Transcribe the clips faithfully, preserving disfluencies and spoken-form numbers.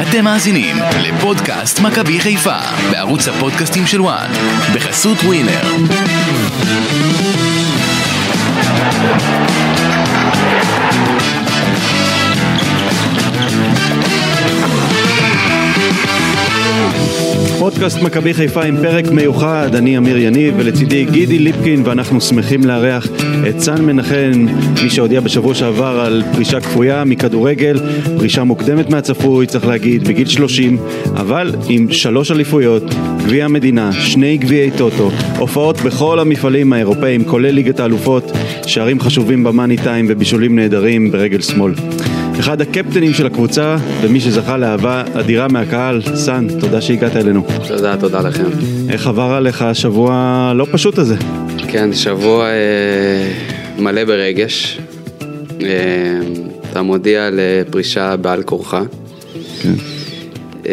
אתם מאזינים לפודקאסט מכבי חיפה בערוץ הפודקאסטים של וואן בחסות ווינר. פודקאסט מכבי חיפה עם פרק מיוחד, אני אמיר יניב ולצידי גידי ליפקין, ואנחנו שמחים לארח את סן מנחם, מי שהודיע בשבוע שעבר על פרישה כפויה מכדורגל, פרישה מוקדמת מהצפוי, צריך להגיד, בגיל שלושים, אבל עם שלוש אליפויות, גביע המדינה, שני גביעי טוטו, הופעות בכל המפעלים האירופאים, כולל ליגת האלופות, שערים חשובים במאני טיים ובישולים נהדרים ברגל שמאל. אחד הקפטנים של הקבוצה, ומי שזכה לאהבה אדירה מהקהל. סן, תודה שהגעת אלינו. תודה, תודה לכם. איך עבר עליך השבוע לא פשוט הזה? כן, שבוע אה, מלא ברגש. אה, אתה מודיע לפרישה בעל כורחה. כן. אה,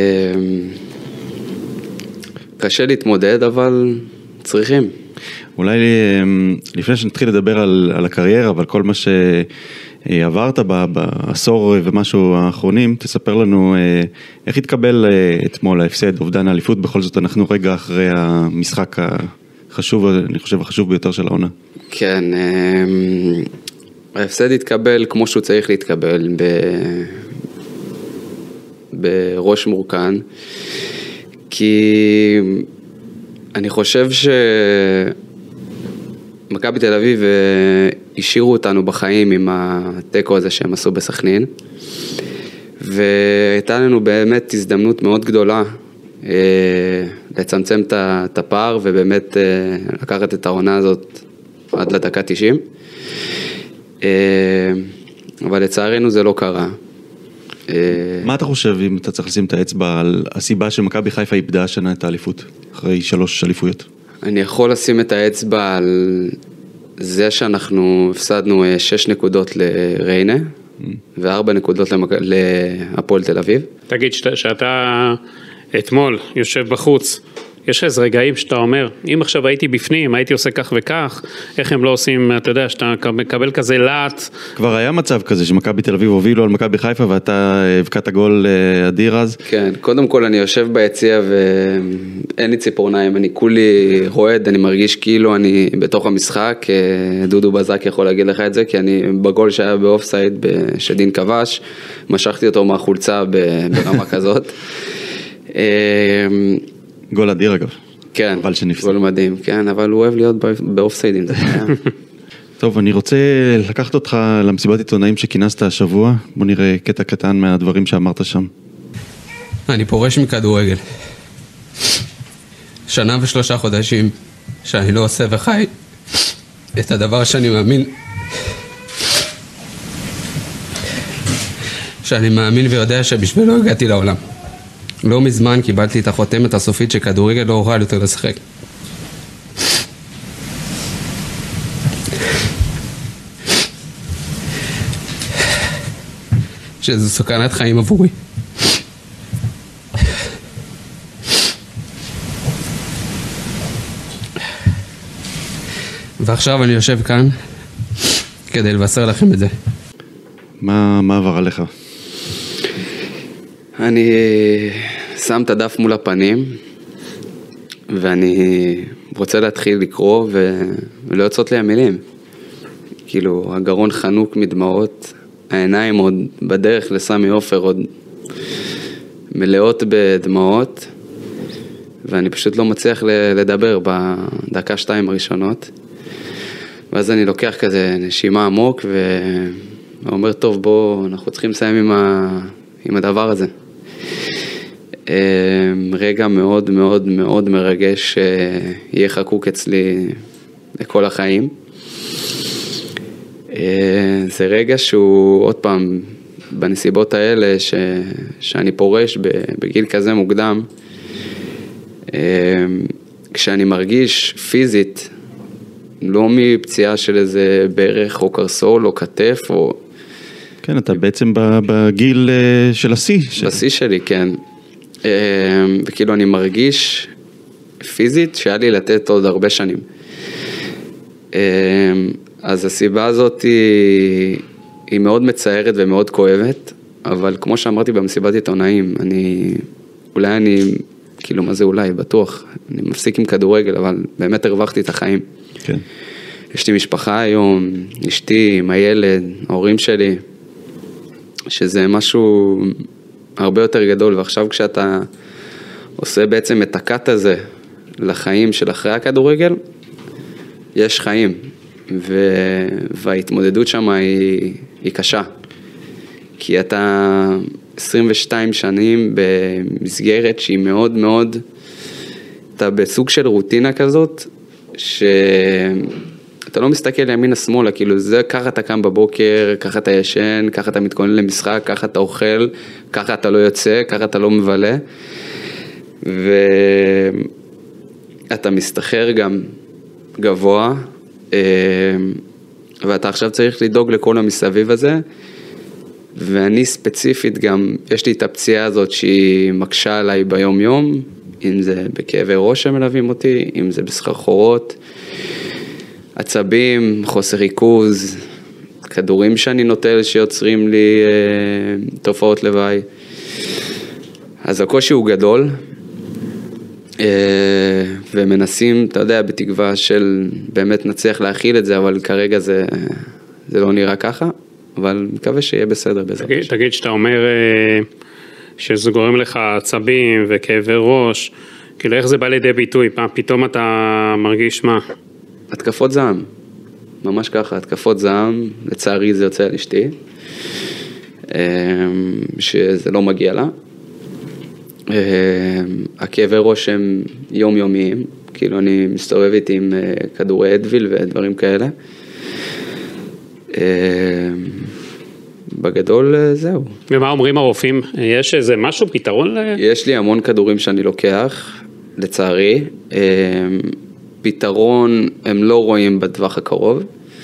קשה להתמודד, אבל צריכים. אולי לפני שנתחיל לדבר על, על הקריירה, אבל כל מה ש... עברת בעשור ומשהו האחרונים, תספר לנו איך התקבל אתמול ההפסד, אובדן האליפות, בכל זאת אנחנו רגע אחרי המשחק החשוב, אני חושב החשוב ביותר של העונה. כן, ההפסד התקבל כמו שהוא צריך להתקבל, בראש מורכן, כי אני חושב ש... מכבי תל אביב השאירו אותנו בחיים עם הטקו הזה שהם עשו בסכנין, והייתה לנו באמת הזדמנות מאוד גדולה לצמצם את הפער ובאמת לקחת את העונה הזאת עד לדקה תשעים, אבל לצערנו זה לא קרה. מה אתה חושב אם אתה צריך לשים את האצבע על הסיבה שמכבי חיפה איבדה השנה את האליפות אחרי שלוש אליפויות? אני יכול לשים את האצבע על זה שאנחנו הפסדנו שש נקודות לריינה, וארבע נקודות להפועל תל אביב. תגיד שאתה אתמול יושב בחוץ, יש איזה רגעים שאתה אומר, אם עכשיו הייתי בפנים, הייתי עושה כך וכך, איך הם לא עושים, אתה יודע, שאתה מקבל כזה לאט. כבר היה מצב כזה שמכבי תל אביב הובילו על מכבי חיפה, ואתה הבקעת גול אדיר אז? כן, קודם כל אני יושב ביציע ואין לי ציפורניים, אני כולי רועד, אני מרגיש כאילו אני בתוך המשחק, דודו בזק יכול להגיד לך את זה, כי אני בגול שהיה באופסייד שדין כבש, משכתי אותו מהחולצה ברמה כזאת. גול אדיר אגב. כן, גול מדהים, כן, אבל הוא אוהב להיות באופסיידים. טוב, אני רוצה לקחת אותך למסיבת עיתונאים שכינסת השבוע, בוא נראה קטע קטן מהדברים שאמרת שם. אני פורש מכדורגל. שנה ושלושה חודשים שאני לא עושה וחי את הדבר שאני מאמין, שאני מאמין ויודע שבשבילו הגעתי לעולם. לא מזמן קיבלתי את החותמת הסופית שכדורגל לא אוכל יותר לשחק. שזו סכנת חיים עבורי. ועכשיו אני יושב כאן כדי לבשר לכם את זה. מה, מה עבר עליך? אני שם את הדף מול הפנים, ואני רוצה להתחיל לקרוא, ולא יוצאות לי המילים. כאילו, הגרון חנוק מדמעות, העיניים עוד בדרך לסמי עופר, עוד מלאות בדמעות, ואני פשוט לא מצליח לדבר בדקה שתיים הראשונות. ואז אני לוקח כזה נשימה עמוק, ואומר, טוב, בוא, אנחנו צריכים לסיים עם, ה... עם הדבר הזה. רגע מאוד מאוד מאוד מרגש שיהיה חקוק אצלי לכל החיים. זה רגע שהוא עוד פעם בנסיבות האלה ש... שאני פורש בגיל כזה מוקדם, כשאני מרגיש פיזית, לא מפציעה של איזה ברך או קרסול או כתף או... כן, אתה בעצם בגיל של השיא. בשיא שלי, כן. וכאילו אני מרגיש פיזית שהיה לי לתת עוד הרבה שנים. אז הסיבה הזאת היא, היא מאוד מצערת ומאוד כואבת, אבל כמו שאמרתי במסיבת עיתונאים, אני, אולי אני, כאילו מה זה אולי, בטוח, אני מפסיק עם כדורגל, אבל באמת הרווחתי את החיים. כן. יש לי משפחה היום, אשתי, עם הילד, ההורים שלי, שזה משהו הרבה יותר גדול, ועכשיו כשאתה עושה בעצם את הקאט הזה לחיים של אחרי הכדורגל, יש חיים, ו... וההתמודדות שם היא, היא קשה, כי אתה עשרים ושתיים שנים במסגרת שהיא מאוד מאוד, אתה בסוג של רוטינה כזאת, שאתה לא מסתכל ימינה שמאלה, כאילו זה ככה אתה קם בבוקר, ככה אתה ישן, ככה אתה מתכונן למשחק, ככה אתה אוכל, ככה אתה לא יוצא, ככה אתה לא מבלה, ואתה מסתחרר גם גבוה, ואתה עכשיו צריך לדאוג לכל המסביב הזה, ואני ספציפית גם, יש לי את הפציעה הזאת שהיא מקשה עליי ביום יום, אם זה בכאבי ראש שמלווים אותי, אם זה בסחרחורות, עצבים, חוסר ריכוז, כדורים שאני נוטל שיוצרים לי אה, תופעות לוואי. אז הקושי הוא גדול, אה, ומנסים, אתה יודע, בתקווה של באמת נצליח להכיל את זה, אבל כרגע זה, זה לא נראה ככה, אבל מקווה שיהיה בסדר בזה. תגיד, תגיד שאתה אומר אה, שזה גורם לך עצבים וכאבי ראש, כאילו איך זה בא לידי ביטוי? פתאום אתה מרגיש מה? התקפות זעם, ממש ככה, התקפות זעם, לצערי זה יוצא על אשתי, שזה לא מגיע לה. הכאבי ראש הם יומיומיים, כאילו אני מסתובב איתי עם כדורי אדוויל ודברים כאלה. בגדול זהו. ומה אומרים הרופאים? יש איזה משהו, פתרון? יש לי המון כדורים שאני לוקח, לצערי. פתרון הם לא רואים בטווח הקרוב.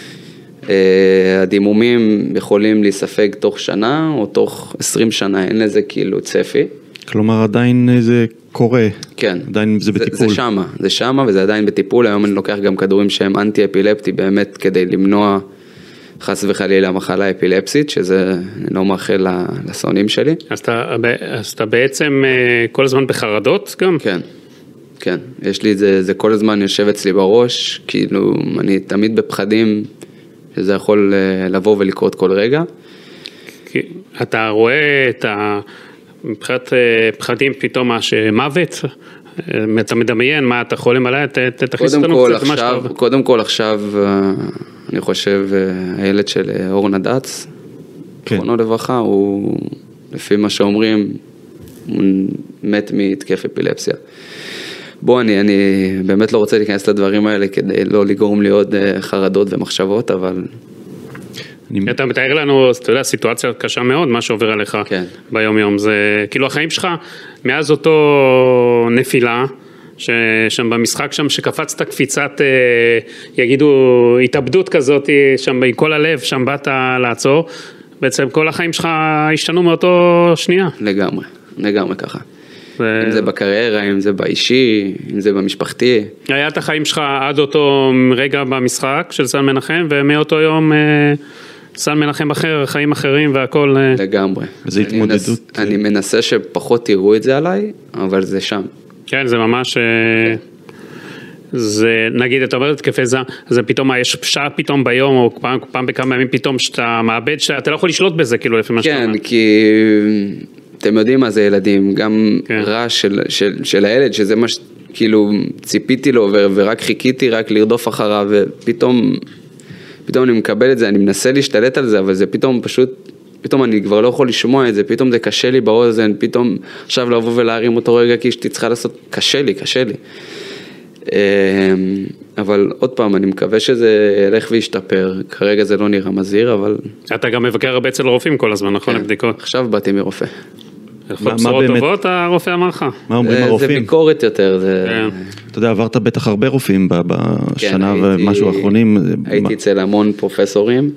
הדימומים יכולים להיספג תוך שנה או תוך עשרים שנה, אין לזה כאילו צפי. כלומר עדיין זה קורה. כן. עדיין זה בטיפול. זה, זה שמה, זה שמה וזה עדיין בטיפול. היום אני לוקח גם כדורים שהם אנטי-אפילפטי באמת כדי למנוע חס וחלילה מחלה אפילפסית, שזה לא מאחל לשונאים שלי. אז אתה, אז אתה בעצם כל הזמן בחרדות גם? כן. כן, יש לי את זה, זה כל הזמן יושב אצלי בראש, כאילו אני תמיד בפחדים שזה יכול לבוא ולקרות כל רגע. כי אתה רואה את ה... מבחינת פחדים פתאום מוות, אתה מדמיין מה אתה חולם עליי, תכניס אותנו קצת מה שאתה... קודם כל עכשיו, אני חושב, הילד של אורנה דץ, זכרונו לברכה, הוא לפי מה שאומרים, הוא מת מתקף אפילפסיה. בוא, אני, אני באמת לא רוצה להיכנס לדברים האלה כדי לא לגרום לי עוד חרדות ומחשבות, אבל... אני... אתה מתאר לנו, אתה יודע, סיטואציה קשה מאוד, מה שעובר עליך כן. ביום יום. זה כאילו החיים שלך, מאז אותו נפילה, ששם במשחק שם שקפצת קפיצת, יגידו, התאבדות כזאת, שם עם כל הלב, שם באת לעצור, בעצם כל החיים שלך השתנו מאותו שנייה. לגמרי, לגמרי ככה. אם זה בקריירה, אם זה באישי, אם זה במשפחתי. היה את החיים שלך עד אותו רגע במשחק של סן מנחם, ומאותו יום סן מנחם אחר, חיים אחרים והכל. לגמרי. זה התמודדות. אני מנסה שפחות תראו את זה עליי, אבל זה שם. כן, זה ממש... זה, נגיד, אתה אומר, תקפי זעם, זה פתאום, יש שעה פתאום ביום, או פעם, פעם בכמה ימים פתאום, שאתה מאבד, שאתה לא יכול לשלוט בזה, כאילו, לפי מה שאתה אומר. כן, כי... אתם יודעים מה זה ילדים, גם כן. רעש של, של, של הילד, שזה מה שכאילו ציפיתי לו ורק חיכיתי רק לרדוף אחריו, ופתאום פתאום אני מקבל את זה, אני מנסה להשתלט על זה, אבל זה פתאום פשוט, פתאום אני כבר לא יכול לשמוע את זה, פתאום זה קשה לי באוזן, פתאום עכשיו לבוא ולהרים אותו רגע, כי אשתי צריכה לעשות, קשה לי, קשה לי. אבל עוד פעם, אני מקווה שזה ילך וישתפר, כרגע זה לא נראה מזהיר, אבל... אתה גם מבקר הרבה אצל רופאים כל הזמן, נכון? כן. לבדיקות. עכשיו באתי מרופא. יכול בשורות טובות, הרופא אמר לך. מה אומרים הרופאים? זה ביקורת יותר. זה... אתה יודע, עברת בטח הרבה רופאים בשנה כן, ומשהו האחרונים. הייתי אצל המון פרופסורים.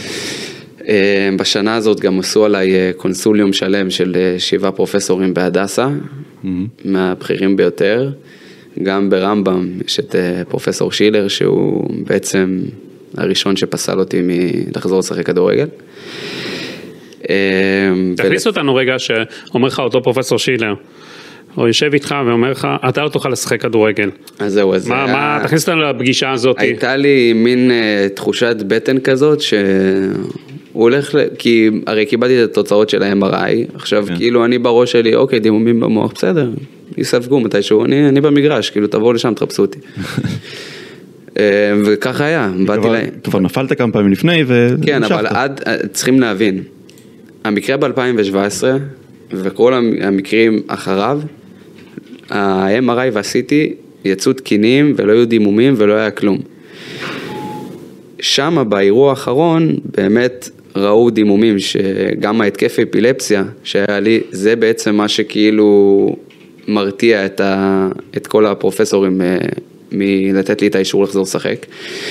בשנה הזאת גם עשו עליי קונסוליום שלם של שבעה פרופסורים בהדסה, מהבכירים ביותר. גם ברמב"ם יש את פרופסור שילר, שהוא בעצם הראשון שפסל אותי מלחזור לשחק כדורגל. תכניס אותנו רגע שאומר לך אותו פרופסור שילר, או יושב איתך ואומר לך, אתה לא תוכל לשחק כדורגל. אז זהו, אז... מה, מה, תכניס אותנו לפגישה הזאת. הייתה לי מין תחושת בטן כזאת, שהוא הולך, כי הרי קיבלתי את התוצאות של ה-אם אר איי, עכשיו כאילו אני בראש שלי, אוקיי, דימומים במוח, בסדר, יספגו מתישהו, אני, אני במגרש, כאילו תבואו לשם, תחפשו אותי. וככה היה, באתי להם. כבר נפלת כמה פעמים לפני ו... כן, אבל עד, צריכים להבין, המקרה ב-אלפיים שבע עשרה, וכל המקרים אחריו, ה-אם אר איי וה-סי טי יצאו תקינים, ולא היו דימומים, ולא היה כלום. שם, באירוע האחרון, באמת ראו דימומים, שגם ההתקף אפילפסיה שהיה לי, זה בעצם מה שכאילו מרתיע את, ה... את כל הפרופסורים מלתת לי את האישור לחזור לשחק.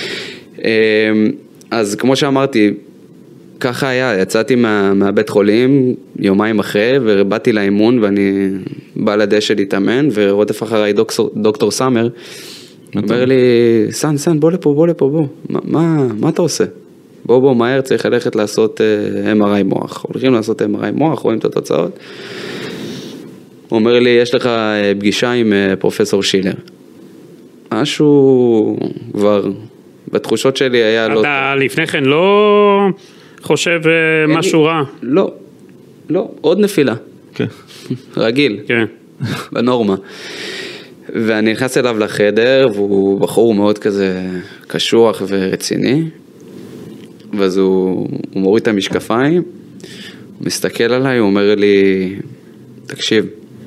אז כמו שאמרתי, ככה היה, יצאתי מה, מהבית חולים יומיים אחרי, ובאתי לאימון, ואני בא לדשא להתאמן, ורודף אחריי דוקטור, דוקטור סאמר, אומר לי, סן, סן, בוא לפה, בוא לפה, בוא, מה, מה, מה אתה עושה? בוא, בוא, מהר, צריך ללכת לעשות אם אר איי מוח. הולכים לעשות אם אר איי מוח, רואים את התוצאות. הוא אומר לי, יש לך פגישה עם פרופסור שילר. משהו כבר, בתחושות שלי היה לא... אתה לפני כן לא חושב משהו רע? לא, לא, עוד נפילה. כן. רגיל. כן. בנורמה. ואני נכנס אליו לחדר, והוא בחור מאוד כזה קשוח ורציני, ואז הוא, הוא מוריד את המשקפיים, הוא מסתכל עליי, הוא אומר לי, תקשיב,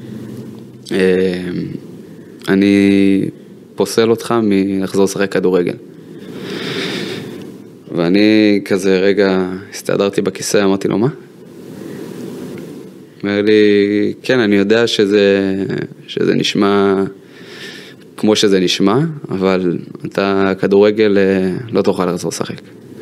אני פוסל אותך מלחזור לשחק כדורגל. ואני כזה רגע הסתדרתי בכיסא, אמרתי לו, מה? אומר לי, כן, אני יודע שזה, שזה נשמע כמו שזה נשמע, אבל אתה כדורגל לא תוכל לחזור לשחק.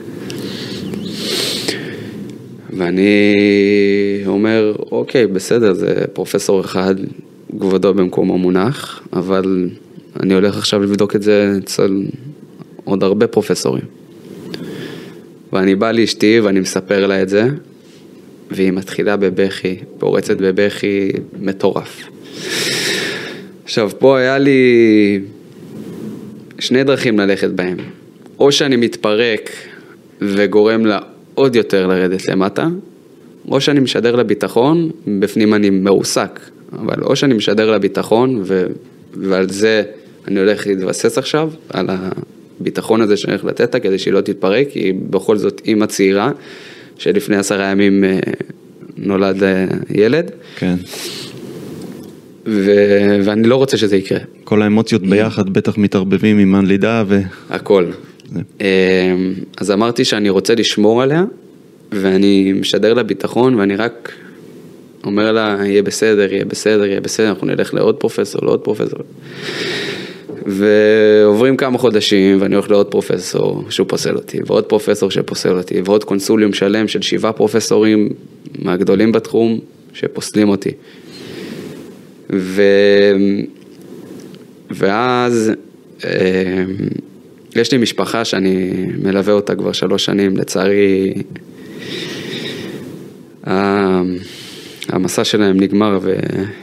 ואני אומר, אוקיי, בסדר, זה פרופסור אחד, כבודו במקומו מונח, אבל אני הולך עכשיו לבדוק את זה אצל עוד הרבה פרופסורים. ואני בא לאשתי ואני מספר לה את זה, והיא מתחילה בבכי, פורצת בבכי מטורף. עכשיו, פה היה לי שני דרכים ללכת בהם. או שאני מתפרק וגורם לה עוד יותר לרדת למטה, או שאני משדר לביטחון, בפנים אני מרוסק, אבל או שאני משדר לביטחון, ו... ועל זה אני הולך להתבסס עכשיו, על הביטחון הזה שאני הולך לתת לה, כדי שהיא לא תתפרק, כי בכל זאת אימא צעירה, שלפני עשרה ימים נולד ילד. כן. ו... ואני לא רוצה שזה יקרה. כל האמוציות ביחד בטח מתערבבים עם הנלידה ו... הכל. אז אמרתי שאני רוצה לשמור עליה, ואני משדר לה ביטחון, ואני רק אומר לה, יהיה בסדר, יהיה בסדר, יהיה בסדר, אנחנו נלך לעוד פרופסור, לעוד פרופסור. ועוברים כמה חודשים, ואני הולך לעוד פרופסור שהוא פוסל אותי, ועוד פרופסור שפוסל אותי, ועוד קונסוליום שלם של שבעה פרופסורים מהגדולים בתחום שפוסלים אותי. ו... ואז יש לי משפחה שאני מלווה אותה כבר שלוש שנים, לצערי המסע שלהם נגמר, ו...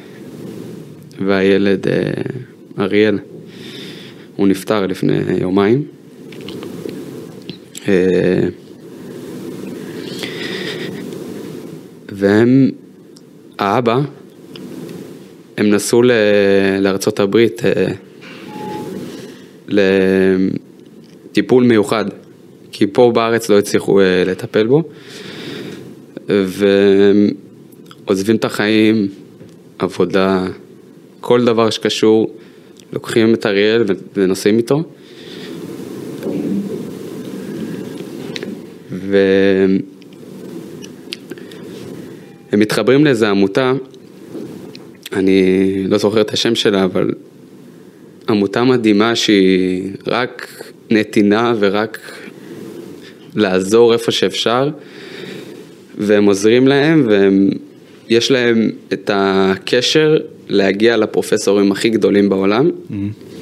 והילד אריאל, הוא נפטר לפני יומיים. והם, האבא, הם נסעו לארצות הברית לטיפול מיוחד, כי פה בארץ לא הצליחו לטפל בו, ועוזבים את החיים, עבודה, כל דבר שקשור, לוקחים את אריאל ונוסעים איתו, והם מתחברים לאיזו עמותה, אני לא זוכר את השם שלה, אבל עמותה מדהימה שהיא רק נתינה ורק לעזור איפה שאפשר, והם עוזרים להם, ויש להם את הקשר להגיע לפרופסורים הכי גדולים בעולם, mm-hmm.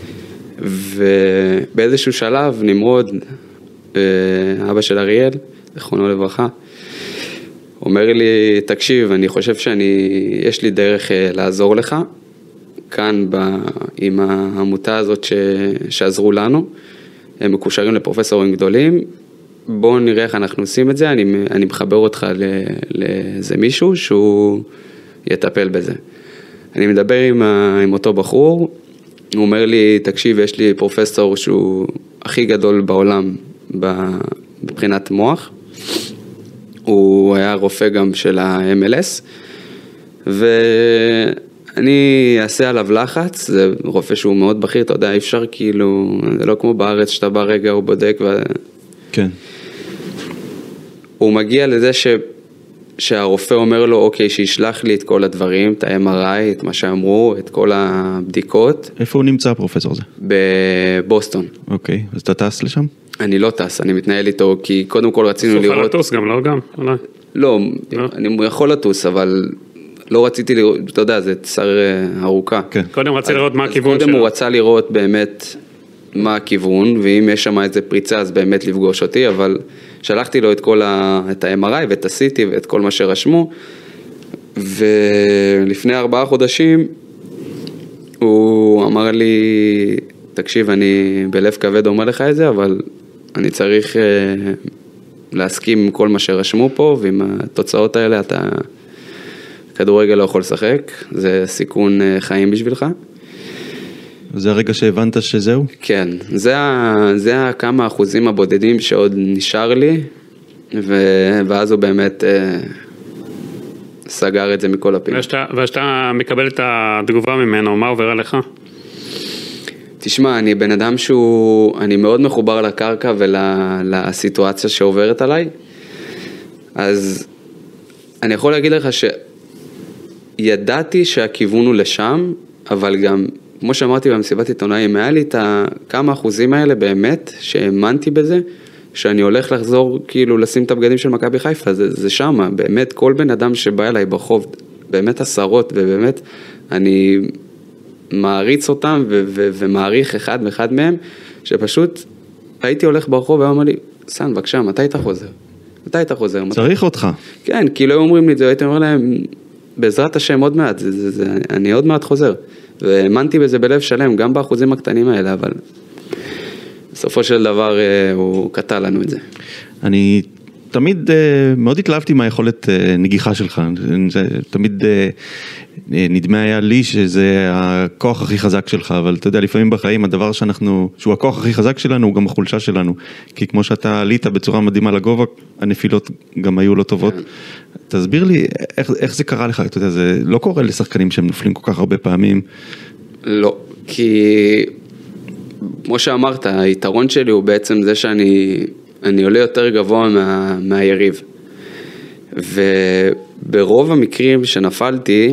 ובאיזשהו שלב נמרוד, אבא של אריאל, זכרונו לברכה, אומר לי, תקשיב, אני חושב שאני, יש לי דרך לעזור לך, כאן ב, עם העמותה הזאת ש, שעזרו לנו, הם מקושרים לפרופסורים גדולים, בואו נראה איך אנחנו עושים את זה, אני, אני מחבר אותך לאיזה מישהו שהוא יטפל בזה. אני מדבר עם, ה, עם אותו בחור, הוא אומר לי, תקשיב, יש לי פרופסור שהוא הכי גדול בעולם מבחינת מוח, הוא היה רופא גם של ה-אם אל אס, ואני אעשה עליו לחץ, זה רופא שהוא מאוד בכיר, אתה יודע, אי אפשר כאילו, זה לא כמו בארץ שאתה בא רגע, הוא בודק, ו... כן. הוא מגיע לזה ש... שהרופא אומר לו, אוקיי, שישלח לי את כל הדברים, את ה-אם אר איי, את מה שאמרו, את כל הבדיקות. איפה הוא נמצא, הפרופסור הזה? בבוסטון. אוקיי, אז אתה טס לשם? אני לא טס, אני מתנהל איתו, כי קודם כל רצינו לראות... סופה לטוס גם, לא גם? אולי. לא, אני יכול לטוס, אבל לא רציתי לראות, אתה יודע, זה צר ארוכה. כן. קודם רצה לראות מה הכיוון שלו. קודם הוא רצה לראות באמת מה הכיוון, ואם יש שם איזה פריצה, אז באמת לפגוש אותי, אבל שלחתי לו את כל ה... את ה-אם אר איי ואת ה-סי טי ואת כל מה שרשמו, ולפני ארבעה חודשים, הוא אמר לי, תקשיב, אני בלב כבד אומר לך את זה, אבל אני צריך להסכים עם כל מה שרשמו פה, ועם התוצאות האלה אתה כדורגל לא יכול לשחק, זה סיכון חיים בשבילך. זה הרגע שהבנת שזהו? כן, זה, זה כמה אחוזים הבודדים שעוד נשאר לי, ו, ואז הוא באמת אה, סגר את זה מכל הפינה. ואתה מקבל את התגובה ממנו, מה עובר עליך? תשמע, אני בן אדם שהוא, אני מאוד מחובר לקרקע ולסיטואציה שעוברת עליי, אז אני יכול להגיד לך שידעתי שהכיוון הוא לשם, אבל גם, כמו שאמרתי במסיבת עיתונאים, היה לי את כמה אחוזים האלה באמת, שהאמנתי בזה, שאני הולך לחזור, כאילו, לשים את הבגדים של מכבי חיפה, זה, זה שמה, באמת, כל בן אדם שבא אליי ברחוב, באמת עשרות, ובאמת, אני מעריץ אותם, ו- ו- ומעריך אחד ואחד מהם, שפשוט הייתי הולך ברחוב, והוא אמר לי, סן, בבקשה, מתי אתה חוזר? מתי אתה חוזר? צריך אותך. כן, כאילו, הם אומרים לי את זה, הייתי אומר להם, בעזרת השם עוד מעט, זה, זה, זה, אני עוד מעט חוזר. והאמנתי בזה בלב שלם, גם באחוזים הקטנים האלה, אבל בסופו של דבר הוא קטע לנו את זה. אני תמיד מאוד התלהבתי מהיכולת נגיחה שלך, זה תמיד נדמה היה לי שזה הכוח הכי חזק שלך, אבל אתה יודע, לפעמים בחיים הדבר שאנחנו, שהוא הכוח הכי חזק שלנו, הוא גם החולשה שלנו, כי כמו שאתה עלית בצורה מדהימה לגובה, הנפילות גם היו לא טובות. תסביר לי, איך, איך זה קרה לך? אתה יודע, זה לא קורה לשחקנים שהם נופלים כל כך הרבה פעמים. לא, כי כמו שאמרת, היתרון שלי הוא בעצם זה שאני אני עולה יותר גבוה מה, מהיריב. וברוב המקרים שנפלתי,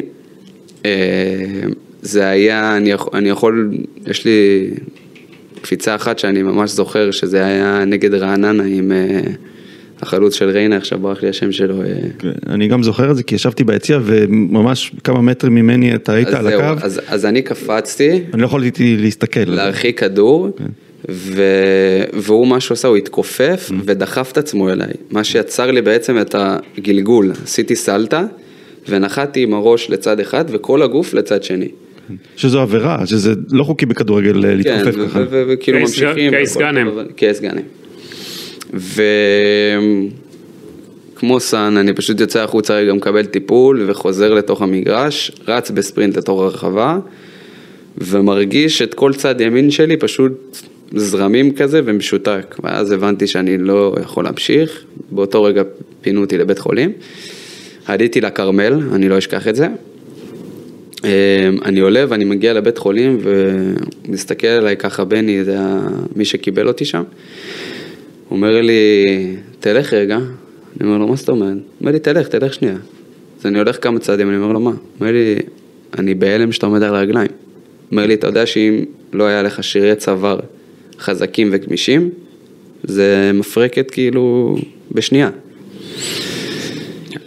זה היה, אני יכול, אני יכול, יש לי קפיצה אחת שאני ממש זוכר, שזה היה נגד רעננה עם החלוץ של ריינה, עכשיו ברח לי השם שלו. אני גם זוכר את זה, כי ישבתי ביציע, וממש כמה מטרים ממני אתה היית על הקו. אז, אז אני קפצתי. אני לא יכולתי להסתכל. להרחיק כדור, ו... והוא מה שעושה, הוא התכופף ודחף את עצמו אליי. מה שיצר לי בעצם את הגלגול. עשיתי סלטה, ונחתי עם הראש לצד אחד, וכל הגוף לצד שני. שזו עבירה, שזה לא חוקי בכדורגל להתכופף ככה. כן, וכאילו ממשיכים. קייס גאנם. קייס גאנם. וכמו סן, אני פשוט יוצא החוצה רגע, מקבל טיפול, וחוזר לתוך המגרש, רץ בספרינט לתוך הרחבה, ומרגיש את כל צד ימין שלי פשוט זרמים כזה ומשותק. ואז הבנתי שאני לא יכול להמשיך, באותו רגע פינו אותי לבית חולים, עליתי לקרמל, אני לא אשכח את זה, אני עולה ואני מגיע לבית חולים ומסתכל עליי ככה בני, זה מי שקיבל אותי שם, הוא אומר לי, תלך רגע, אני אומר לו, מה זאת אומרת? הוא אומר לי, תלך, תלך שנייה. אז אני הולך כמה צעדים, אני אומר לו, מה? הוא אומר לי, אני בהלם שאתה עומד על הרגליים. הוא אומר לי, אתה יודע שאם לא היה לך שירי צוואר חזקים וגמישים, זה מפרקת כאילו בשנייה.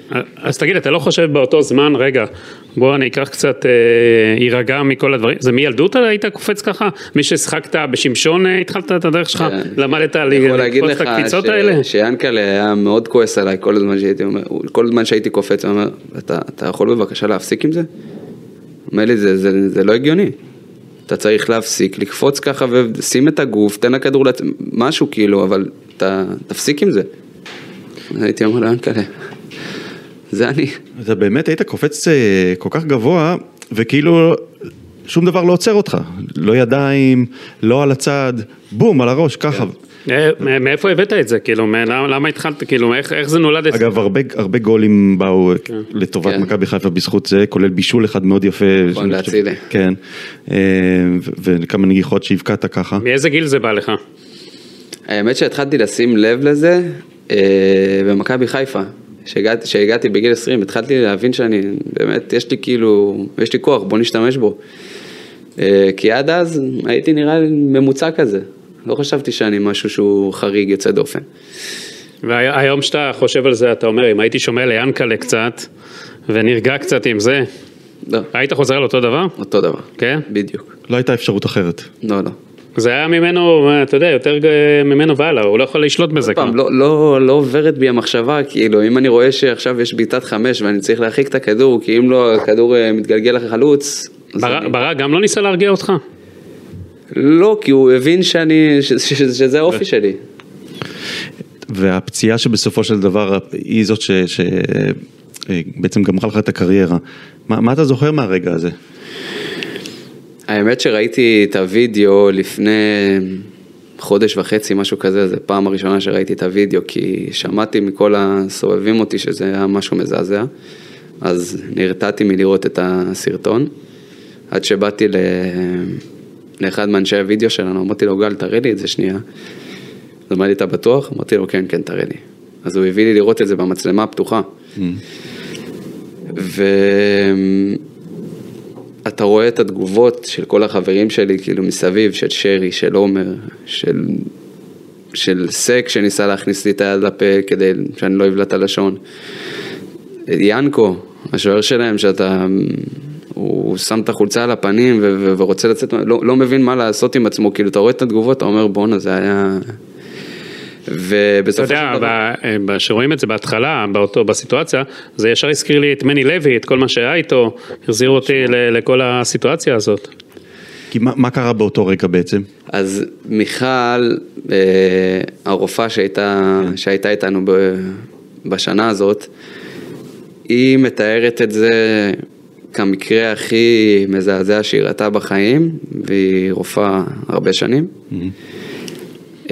אז תגיד, אתה לא חושב באותו זמן, רגע, בוא אני אקח קצת יירגע מכל הדברים, זה מילדות היית קופץ ככה? מי ששחקת בשמשון התחלת את הדרך שלך? למדת לקפוץ את הקפיצות האלה? אני יכול להגיד לך שיאנקל'ה היה מאוד כועס עליי כל הזמן שהייתי אומר, כל הזמן שהייתי קופץ, הוא אומר, אתה יכול בבקשה להפסיק עם זה? אומר לי, זה לא הגיוני. אתה צריך להפסיק, לקפוץ ככה ושים את הגוף, תן הכדור משהו כאילו, אבל אתה תפסיק עם זה. הייתי אומר ליאנקל'ה. זה אני. אתה באמת היית קופץ כל כך גבוה, וכאילו שום דבר לא עוצר אותך. לא ידיים, לא על הצד, בום, על הראש, ככה. מאיפה הבאת את זה? כאילו, למה התחלת? כאילו, איך זה נולד? אגב, הרבה גולים באו לטובת מכבי חיפה בזכות זה, כולל בישול אחד מאוד יפה. נכון, להצילי. כן. וכמה נגיחות שהבקעת ככה. מאיזה גיל זה בא לך? האמת שהתחלתי לשים לב לזה במכבי חיפה. שהגעתי בגיל עשרים, התחלתי להבין שאני, באמת, יש לי כאילו, יש לי כוח, בוא נשתמש בו. כי עד אז הייתי נראה ממוצע כזה. לא חשבתי שאני משהו שהוא חריג, יוצא דופן. והיום שאתה חושב על זה, אתה אומר, אם הייתי שומע ליאנקל'ה קצת, ונרגע קצת עם זה, לא. היית חוזר על אותו דבר? אותו דבר. כן? בדיוק. לא הייתה אפשרות אחרת. לא, לא. זה היה ממנו, אתה יודע, יותר ממנו והלאה, הוא לא יכול לשלוט בזה. פעם, לא, לא, לא עוברת בי המחשבה, כאילו, אם אני רואה שעכשיו יש ביטת חמש, ואני צריך להרחיק את הכדור, כי אם לא, הכדור מתגלגל לך חלוץ. ברק גם לא ניסה להרגיע אותך? לא, כי הוא הבין שאני, ש, ש, ש, שזה האופי שלי. והפציעה שבסופו של דבר היא זאת ש, ש, בעצם גמרה לך את הקריירה. מה, מה אתה זוכר מהרגע הזה? האמת שראיתי את הוידאו לפני חודש וחצי, משהו כזה, זה פעם הראשונה שראיתי את הוידאו, כי שמעתי מכל הסובבים אותי שזה היה משהו מזעזע, אז נרתעתי מלראות את הסרטון, עד שבאתי ל... לאחד מאנשי הוידאו שלנו, אמרתי לו, גל, תראה לי את זה שנייה. אז אמר לי, אתה בטוח? אמרתי לו, כן, כן, תראה לי. אז הוא הביא לי לראות את זה במצלמה הפתוחה. Mm. ו... אתה רואה את התגובות של כל החברים שלי, כאילו מסביב, של שרי, של עומר, של, של סק שניסה להכניס לי את היד לפה כדי שאני לא אבלע את הלשון. ינקו, השוער שלהם, שאתה, הוא שם את החולצה על הפנים ו- ו- ורוצה לצאת, לא, לא מבין מה לעשות עם עצמו, כאילו אתה רואה את התגובות, אתה אומר בונה, זה היה... אתה יודע, שרואים את זה בהתחלה, באותו, בסיטואציה, זה ישר הזכיר לי את מני לוי, את כל מה שהיה איתו, החזירו אותי לכל הסיטואציה הזאת. כי מה, מה קרה באותו רגע בעצם? אז מיכל, הרופאה שהייתה, שהייתה איתנו בשנה הזאת, היא מתארת את זה כמקרה הכי מזעזע שהיא ראתה בחיים, והיא רופאה הרבה שנים. Mm-hmm.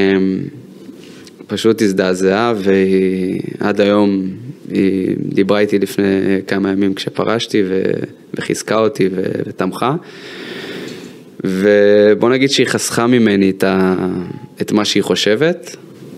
פשוט הזדעזעה, ועד היום היא דיברה איתי לפני כמה ימים כשפרשתי, וחיזקה אותי ותמכה. ובוא נגיד שהיא חסכה ממני את, ה... את מה שהיא חושבת,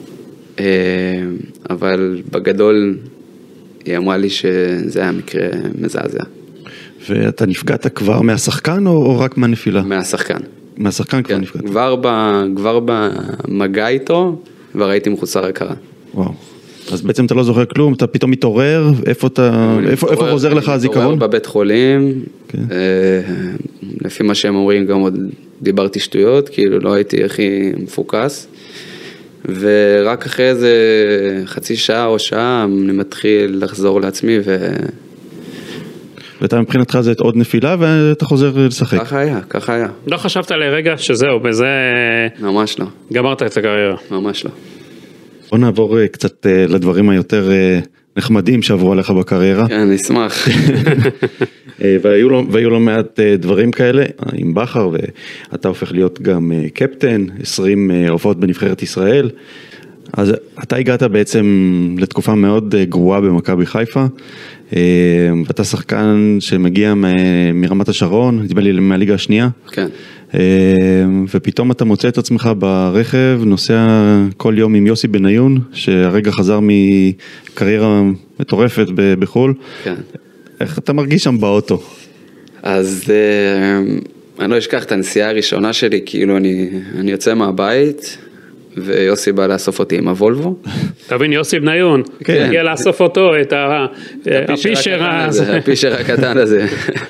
אבל בגדול היא אמרה לי שזה היה מקרה מזעזע. ואתה נפגעת כבר מהשחקן או, או רק מהנפילה? מהשחקן. מהשחקן כבר כן. נפגעת? כבר, ב... כבר במגע איתו, כבר הייתי מחוסר הכרה. וואו. אז בעצם אתה לא זוכר כלום, אתה פתאום מתעורר, איפה אתה, איפה, איפה חוזר לך הזיכרון? מתעורר בבית חולים, כן. לפי מה שהם אומרים גם עוד דיברתי שטויות, כאילו לא הייתי הכי מפוקס, ורק אחרי איזה חצי שעה או שעה אני מתחיל לחזור לעצמי ו... ואתה מבחינתך זה עוד נפילה ואתה חוזר לשחק. ככה היה, ככה היה. לא חשבת לרגע שזהו, בזה... ממש לא. גמרת את הקריירה. ממש לא. בוא נעבור קצת לדברים היותר נחמדים שעברו עליך בקריירה. כן, נשמח. והיו לא, והיו לא מעט דברים כאלה עם בחר, ואתה הופך להיות גם קפטן, עשרים הופעות בנבחרת ישראל. אז אתה הגעת בעצם לתקופה מאוד גרועה במכבי חיפה, ואתה שחקן שמגיע מרמת השרון, נדמה לי מהליגה השנייה. כן. ופתאום אתה מוצא את עצמך ברכב, נוסע כל יום עם יוסי בניון, שהרגע חזר מקריירה מטורפת בחול. כן. איך אתה מרגיש שם באוטו? אז אני לא אשכח את הנסיעה הראשונה שלי, כאילו אני, אני יוצא מהבית, ויוסי בא לאסוף אותי עם הוולבו. תבין, יוסי בניון, הגיע לאסוף אותו, את הפישר הזה. הפישר הקטן הזה.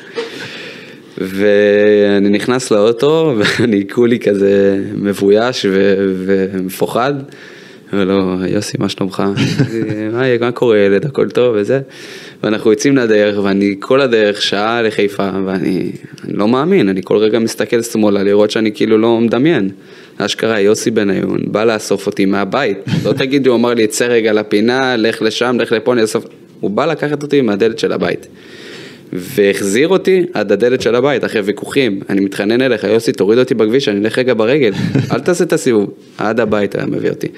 ואני נכנס לאוטו, ואני כולי כזה מבויש ומפוחד. ולא, יוסי, מה שלומך? מה קורה ילד, הכל טוב וזה. ואנחנו יוצאים לדרך, ואני כל הדרך שעה לחיפה, ואני לא מאמין, אני כל רגע מסתכל שמאלה, לראות שאני כאילו לא מדמיין. אשכרה, יוסי בניון, בא לאסוף אותי מהבית. לא תגידי, הוא אמר לי, צא רגע לפינה, לך לשם, לך לפה, אני אסוף. הוא בא לקחת אותי מהדלת של הבית. והחזיר אותי עד הדלת של הבית, אחרי ויכוחים. אני מתחנן אליך, יוסי, תוריד אותי בכביש, אני אלך רגע ברגל. אל תעשה את הסיבוב. עד הבית היה מביא אותי.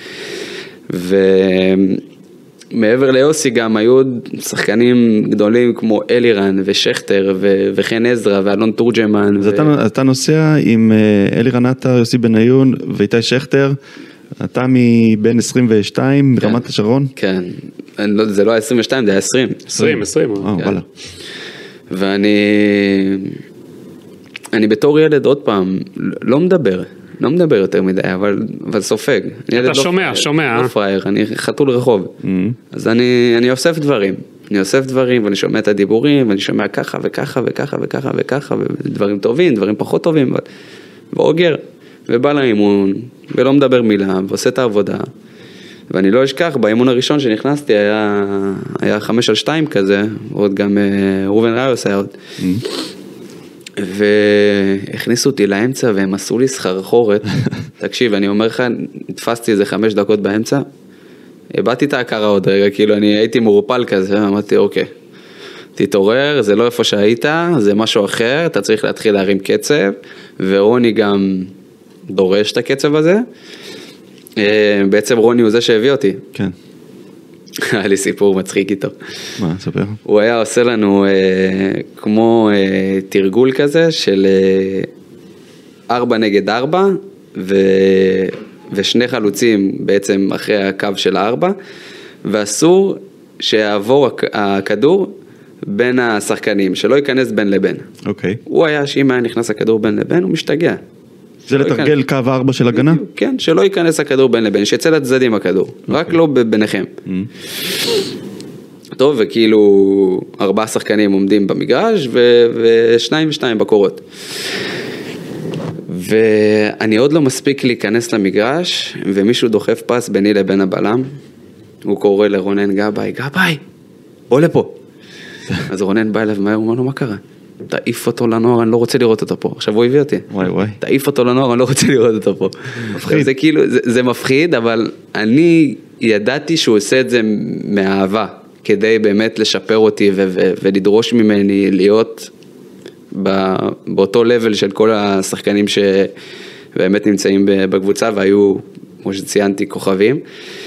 ומעבר ליוסי גם היו שחקנים גדולים כמו אלירן ושכטר ו... וחן עזרא ואלון תורג'מן. אז ו... אתה, אתה נוסע עם אלירן עטר, יוסי בניון ואיתי שכטר, אתה מבין עשרים ושתיים כן. ברמת השרון? כן, זה לא היה עשרים ושתיים, זה היה עשרים. עשרים, עשרים. אה, וואלה. ואני אני בתור ילד עוד פעם לא מדבר, לא מדבר יותר מדי, אבל, אבל סופג. אתה שומע, לא, שומע. לא פרייר, אני חתול רחוב. Mm-hmm. אז אני, אני אוסף דברים, אני אוסף דברים ואני שומע את הדיבורים, ואני שומע ככה וככה וככה וככה וככה, ודברים טובים, דברים פחות טובים, ואוגר, ובא לאימון, ולא מדבר מילה, ועושה את העבודה. ואני לא אשכח, באימון הראשון שנכנסתי היה, היה חמש על שתיים כזה, ועוד גם רובן ראיוס היה עוד. והכניסו אותי לאמצע והם עשו לי סחרחורת. תקשיב, אני אומר לך, נתפסתי איזה חמש דקות באמצע, הבאתי את ההכרה עוד רגע, כאילו אני הייתי מורפל כזה, אמרתי אוקיי, תתעורר, זה לא איפה שהיית, זה משהו אחר, אתה צריך להתחיל להרים קצב, ורוני גם דורש את הקצב הזה. בעצם רוני הוא זה שהביא אותי. כן. היה לי סיפור מצחיק איתו. מה, ספר? הוא היה עושה לנו אה, כמו אה, תרגול כזה של אה, ארבע נגד ארבע, ו, ושני חלוצים בעצם אחרי הקו של הארבע, ואסור שיעבור הכדור בין השחקנים, שלא ייכנס בין לבין. אוקיי. הוא היה, שאם היה נכנס הכדור בין לבין, הוא משתגע. זה לתרגל קו ארבע של הגנה? כן, שלא ייכנס הכדור בין לבין, שיצא לצדדים הכדור, רק לא ביניכם. טוב, וכאילו ארבעה שחקנים עומדים במגרש, ושניים ושניים בקורות. ואני עוד לא מספיק להיכנס למגרש, ומישהו דוחף פס ביני לבין הבלם, הוא קורא לרונן גבאי, גבאי, בוא לפה. אז רונן בא אליו מהר, הוא אומר לו, מה קרה? תעיף אותו לנוער, אני לא רוצה לראות אותו פה. עכשיו הוא הביא אותי. וואי וואי. תעיף אותו לנוער, אני לא רוצה לראות אותו פה. מפחיד. זה כאילו, זה, זה מפחיד, אבל אני ידעתי שהוא עושה את זה מאהבה, כדי באמת לשפר אותי ו- ו- ולדרוש ממני להיות ב- באותו לבל של כל השחקנים שבאמת נמצאים בקבוצה, והיו, כמו שציינתי, כוכבים.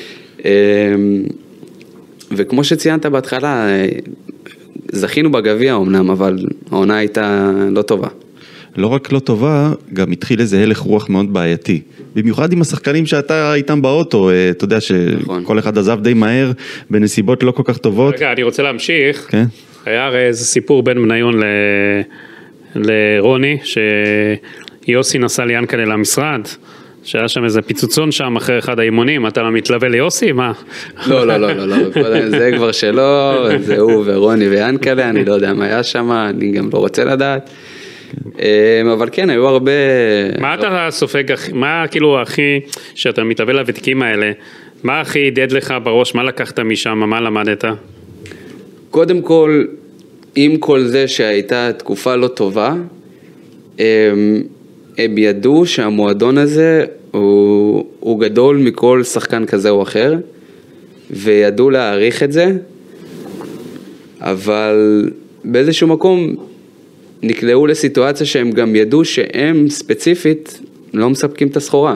וכמו שציינת בהתחלה, זכינו בגביע אומנם, אבל העונה הייתה לא טובה. לא רק לא טובה, גם התחיל איזה הלך רוח מאוד בעייתי. במיוחד עם השחקנים שאתה איתם באוטו, אתה יודע שכל אחד עזב די מהר, בנסיבות לא כל כך טובות. רגע, אני רוצה להמשיך. כן. היה הרי איזה סיפור בין בניון ל... לרוני, שיוסי נסע ליאנקלה למשרד, שהיה שם איזה פיצוצון שם אחרי אחד האימונים, אתה מתלווה ליוסי? מה? לא, לא, לא, לא, לא, זה כבר שלא, זה הוא ורוני ויאנקלה, אני לא יודע מה היה שם, אני גם לא רוצה לדעת. אבל כן, היו הרבה... מה אתה סופג, מה כאילו הכי, שאתה מתלווה לוותיקים האלה, מה הכי ידד לך בראש, מה לקחת משם, מה למדת? קודם כל, עם כל זה שהייתה תקופה לא טובה, הם ידעו שהמועדון הזה הוא, הוא גדול מכל שחקן כזה או אחר, וידעו להעריך את זה, אבל באיזשהו מקום נקלעו לסיטואציה שהם גם ידעו שהם ספציפית לא מספקים את הסחורה.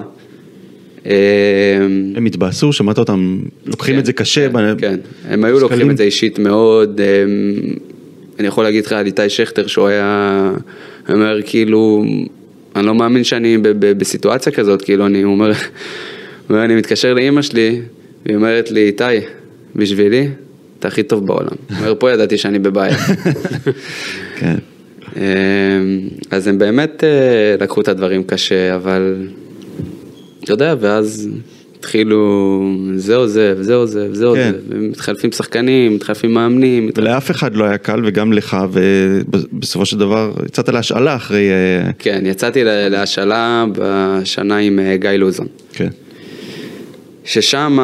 הם התבאסו, שמעת אותם, לוקחים כן, את זה קשה. כן, כן. הם היו לוקחים את זה אישית מאוד. אני יכול להגיד לך על איתי שכטר שהוא היה, אומר כאילו, אני לא מאמין שאני ב- ב- בסיטואציה כזאת, כאילו אני אומר, אומר, אני מתקשר לאמא שלי, והיא אומרת לי, איתי, בשבילי, אתה הכי טוב בעולם. אומר, פה ידעתי שאני בבעיה. כן. אז הם באמת לקחו את הדברים קשה, אבל אתה יודע, ואז התחילו, זהו זה, וזהו זה, וזהו כן. זה, ומתחלפים שחקנים, מתחלפים מאמנים. ולאף אחד לא היה קל, וגם לך, ובסופו של דבר יצאת להשאלה אחרי... כן, יצאתי להשאלה בשנה עם גיא לוזון. כן. ששם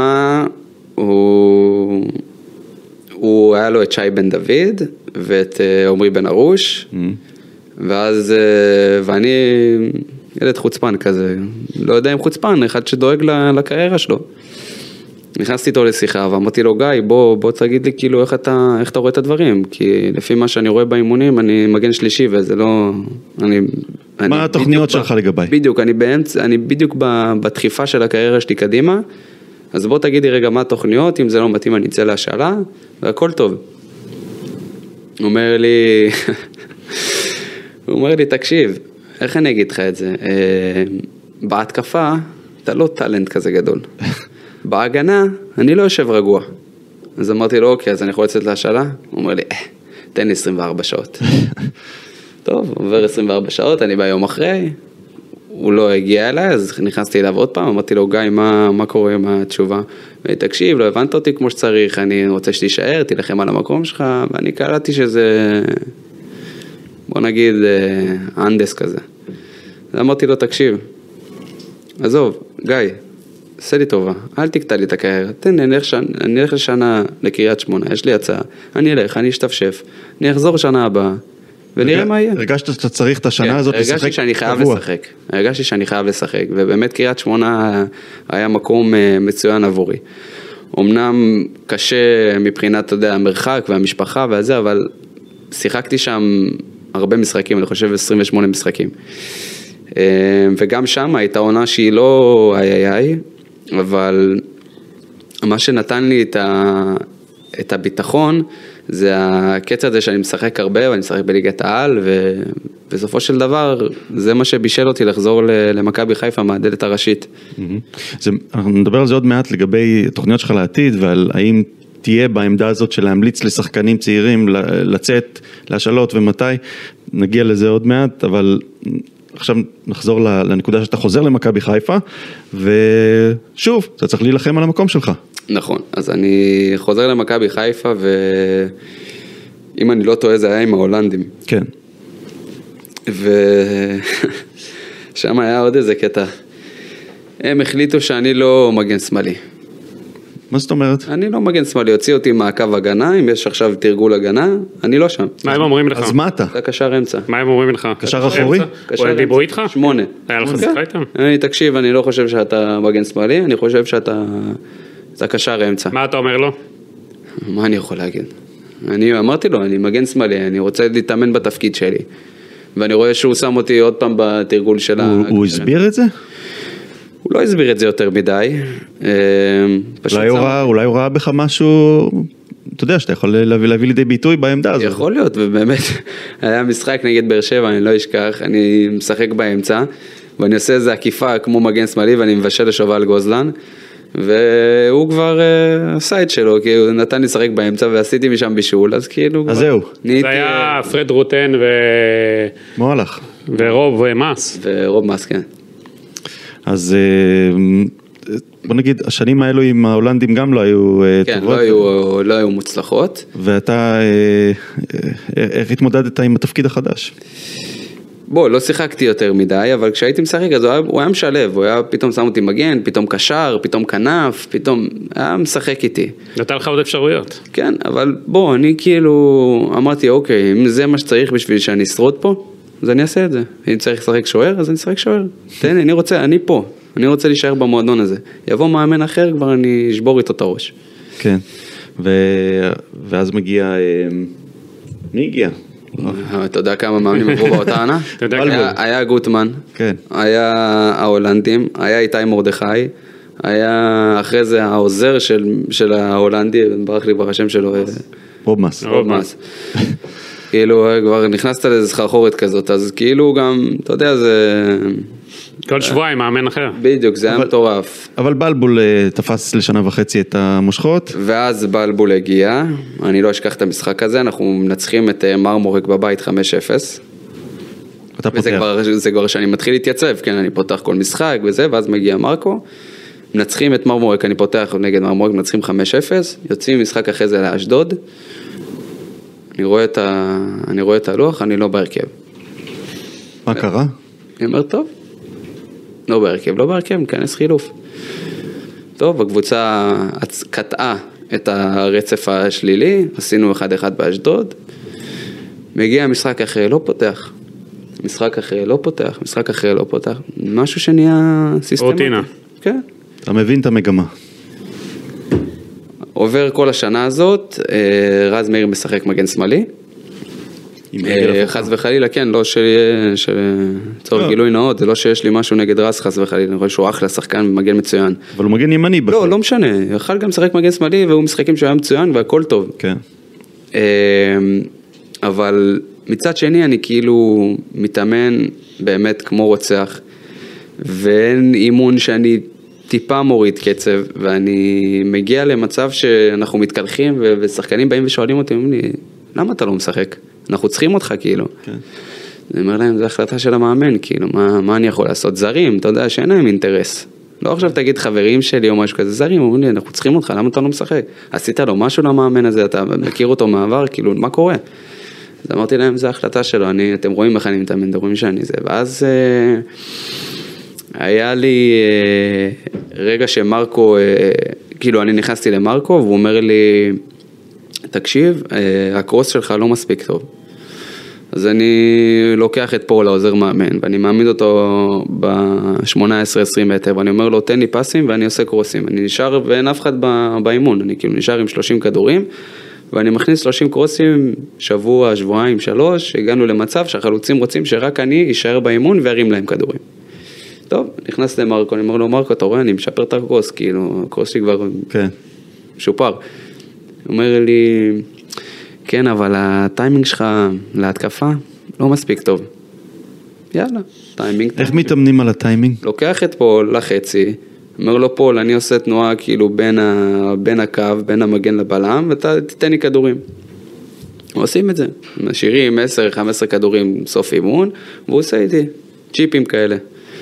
הוא, הוא היה לו את שי בן דוד, ואת עומרי בן ארוש, mm-hmm. ואז, ואני ילד חוצפן כזה, לא יודע אם חוצפן, אחד שדואג לקריירה שלו. נכנסתי איתו לשיחה ואמרתי לו, גיא, בוא, בוא תגיד לי כאילו איך אתה, איך אתה רואה את הדברים, כי לפי מה שאני רואה באימונים, אני מגן שלישי וזה לא... אני, מה אני התוכניות שלך לגביי? בדיוק, אני באמצע, אני בדיוק בתחיפה של הקריירה שלי קדימה, אז בוא תגיד לי רגע מה התוכניות, אם זה לא מתאים אני אצא להשאלה, והכל טוב. הוא אומר לי, הוא אומר לי, תקשיב, איך אני אגיד לך את זה? בהתקפה, אתה לא טלנט כזה גדול. בהגנה, אני לא יושב רגוע. אז אמרתי לו, אוקיי, אז אני יכול לצאת להשאלה? הוא אומר לי, אה, תן לי עשרים וארבע שעות. טוב, עובר עשרים וארבע שעות, אני בא יום אחרי, הוא לא הגיע אליי, אז נכנסתי אליו עוד פעם, אמרתי לו, גיא, מה, מה קורה עם התשובה? תקשיב, לא הבנת אותי כמו שצריך, אני רוצה שתישאר, תלחם על המקום שלך, ואני קלטתי שזה, בוא נגיד, אנדס כזה. אז אמרתי לו, תקשיב, עזוב, גיא, עשה לי טובה, אל תקטע לי את הקריירה, תן, אני אלך, אני אלך לשנה לקריית שמונה, יש לי הצעה, אני אלך, אני אשתפשף, אני אחזור שנה הבאה, ונראה מה יהיה. הרגשת שאתה צריך את השנה הזאת לשחק? הרגשתי שאני חייב לשחק, הרגשתי שאני חייב לשחק, ובאמת קריית שמונה היה מקום מצוין עבורי. אמנם קשה מבחינת, אתה יודע, המרחק והמשפחה והזה, אבל שיחקתי שם הרבה משחקים, אני חושב עשרים ושמונה משחקים. וגם שם הייתה עונה שהיא לא איי איי איי, אבל מה שנתן לי את, ה, את הביטחון, זה הקצע הזה שאני משחק הרבה, ואני משחק בליגת העל, ובסופו של דבר, זה מה שבישל אותי לחזור למכבי חיפה, מהדלת הראשית. זה, אנחנו נדבר על זה עוד מעט לגבי תוכניות שלך לעתיד, ועל האם תהיה בעמדה הזאת של להמליץ לשחקנים צעירים, לצאת להשאלות ומתי, נגיע לזה עוד מעט, אבל... עכשיו נחזור לנקודה שאתה חוזר למכבי חיפה, ושוב, אתה צריך להילחם על המקום שלך. נכון, אז אני חוזר למכבי חיפה, ואם אני לא טועה זה היה עם ההולנדים. כן. ושם היה עוד איזה קטע. הם החליטו שאני לא מגן שמאלי. מה זאת אומרת? אני לא מגן שמאלי, הוציא אותי מהקו הגנה, אם יש עכשיו תרגול הגנה, אני לא שם. מה הם אומרים לך? אז מה אתה? אתה קשר אמצע. מה הם אומרים לך? קשר אחורי? או דיברו איתך? שמונה. היה לך שיחה איתם? אני, תקשיב, אני לא חושב שאתה מגן שמאלי, אני חושב שאתה אתה קשר אמצע. מה אתה אומר לו? מה אני יכול להגיד? אני אמרתי לו, אני מגן שמאלי, אני רוצה להתאמן בתפקיד שלי. ואני רואה שהוא שם אותי עוד פעם בתרגול של ה... הוא הסביר את זה? הוא לא הסביר את זה יותר מדי. אולי הוא ראה בך משהו, אתה יודע, שאתה יכול להביא לידי ביטוי בעמדה הזאת. יכול להיות, ובאמת, היה משחק נגד באר שבע, אני לא אשכח, אני משחק באמצע, ואני עושה איזו עקיפה כמו מגן שמאלי, ואני מבשל לשובל גוזלן, והוא כבר עשה את שלו, כי הוא נתן לי לשחק באמצע, ועשיתי משם בישול, אז כאילו... אז זהו. זה היה פרד רוטן ו... מועלך. ורוב מס. ורוב מס, כן. אז בוא נגיד, השנים האלו עם ההולנדים גם לא היו כן, טובות. כן, לא, לא היו מוצלחות. ואתה, איך התמודדת עם התפקיד החדש? בוא, לא שיחקתי יותר מדי, אבל כשהייתי משחק, אז הוא היה, הוא היה משלב, הוא היה פתאום שם אותי מגן, פתאום קשר, פתאום כנף, פתאום היה משחק איתי. נתן לך עוד אפשרויות. כן, אבל בוא, אני כאילו אמרתי, אוקיי, אם זה מה שצריך בשביל שאני אשרוד פה, אז אני אעשה את זה. אם צריך לשחק שוער, אז אני אשחק שוער. תן, אני רוצה, אני פה. אני רוצה להישאר במועדון הזה. יבוא מאמן אחר, כבר אני אשבור איתו את הראש. כן. ואז מגיע... מי הגיע? אתה יודע כמה מאמנים עברו באותה עונה? היה גוטמן, היה ההולנדים, היה איתי מרדכי, היה אחרי זה העוזר של ההולנדי, ברח לי כבר השם שלו. רוב מס. רוב מס. כאילו כבר נכנסת לאיזו סחרחורת כזאת, אז כאילו גם, אתה יודע, זה... כל שבועיים מאמן אחר. בדיוק, זה היה מטורף. אבל בלבול תפס לשנה וחצי את המושכות. ואז בלבול הגיע, אני לא אשכח את המשחק הזה, אנחנו מנצחים את מרמורק בבית חמש אפס. אתה וזה פותח. כבר, זה כבר שאני מתחיל להתייצב, כן, אני פותח כל משחק וזה, ואז מגיע מרקו, מנצחים את מרמורק, אני פותח נגד מרמורק, מנצחים חמש אפס, יוצאים משחק אחרי זה לאשדוד, אני רואה את ה... אני רואה את הלוח, אני לא בהרכב. מה קרה? אני אומר, טוב, לא בהרכב, לא בהרכב, מכנס חילוף. טוב, הקבוצה קטעה את הרצף השלילי, עשינו אחד אחד באשדוד, מגיע משחק אחרי, לא פותח. משחק אחרי, לא פותח, משחק אחרי, לא פותח. משהו שנהיה סיסטמטי. רוטינה. כן. אתה מבין את המגמה. עובר כל השנה הזאת, רז מאיר משחק מגן שמאלי. חס וחלילה, כן, לא שצורך גילוי נאות, זה לא שיש לי משהו נגד רז חס וחלילה, אני רואה שהוא אחלה שחקן ומגן מצוין. אבל הוא מגן ימני בכלל. לא, לא משנה, יכל גם לשחק מגן שמאלי והוא משחקים שהוא היה מצוין והכל טוב. כן. אבל מצד שני אני כאילו מתאמן באמת כמו רוצח, ואין אימון שאני טיפה מוריד קצב, ואני מגיע למצב שאנחנו מתקלחים ושחקנים באים ושואלים אותי, אומרים לי, למה אתה לא משחק? אנחנו צריכים אותך כאילו. כן. אני אומר להם, זו החלטה של המאמן, כאילו, מה, מה אני יכול לעשות? זרים, אתה יודע שאין להם אינטרס. לא עכשיו תגיד חברים שלי או משהו כזה, זרים, אומרים לי, אנחנו צריכים אותך, למה אתה לא משחק? עשית לו משהו למאמן הזה, אתה מכיר אותו מעבר, כאילו, מה קורה? אז אמרתי להם, זו החלטה שלו, אני, אתם רואים איך אני מתאמן, רואים שאני זה, ואז אה, היה לי אה, רגע שמרקו, אה, כאילו, אני נכנסתי למרקו, והוא אומר לי, תקשיב, אה, הקרוס שלך לא מספיק טוב. אז אני לוקח את פול העוזר מאמן, ואני מעמיד אותו ב-שמונה עשרה עשרים מטר, ואני אומר לו, תן לי פסים ואני עושה קרוסים. אני נשאר ואין אף אחד באימון, אני כאילו נשאר עם שלושים כדורים, ואני מכניס שלושים קרוסים, שבוע, שבועיים, שלוש, הגענו למצב שהחלוצים רוצים שרק אני יישאר באימון וירים להם כדורים. טוב, נכנס למרקו, אני אומר לו, מרקו, אתה רואה, אני משפר את הקרוס, כאילו, הקרוס שלי כבר כן. שופר. הוא אומר לי, כן, אבל הטיימינג שלך להתקפה לא מספיק טוב. יאללה, טיימינג. איך מתאמנים על הטיימינג? לוקח את פול לחצי, אומר לו פול, אני עושה תנועה כאילו בין, ה, בין הקו, בין המגן לבלם, ואתה תיתן לי כדורים. עושים את זה. משאירים עשר חמש עשרה כדורים סוף אימון, והוא עושה איתי צ'יפים כאלה.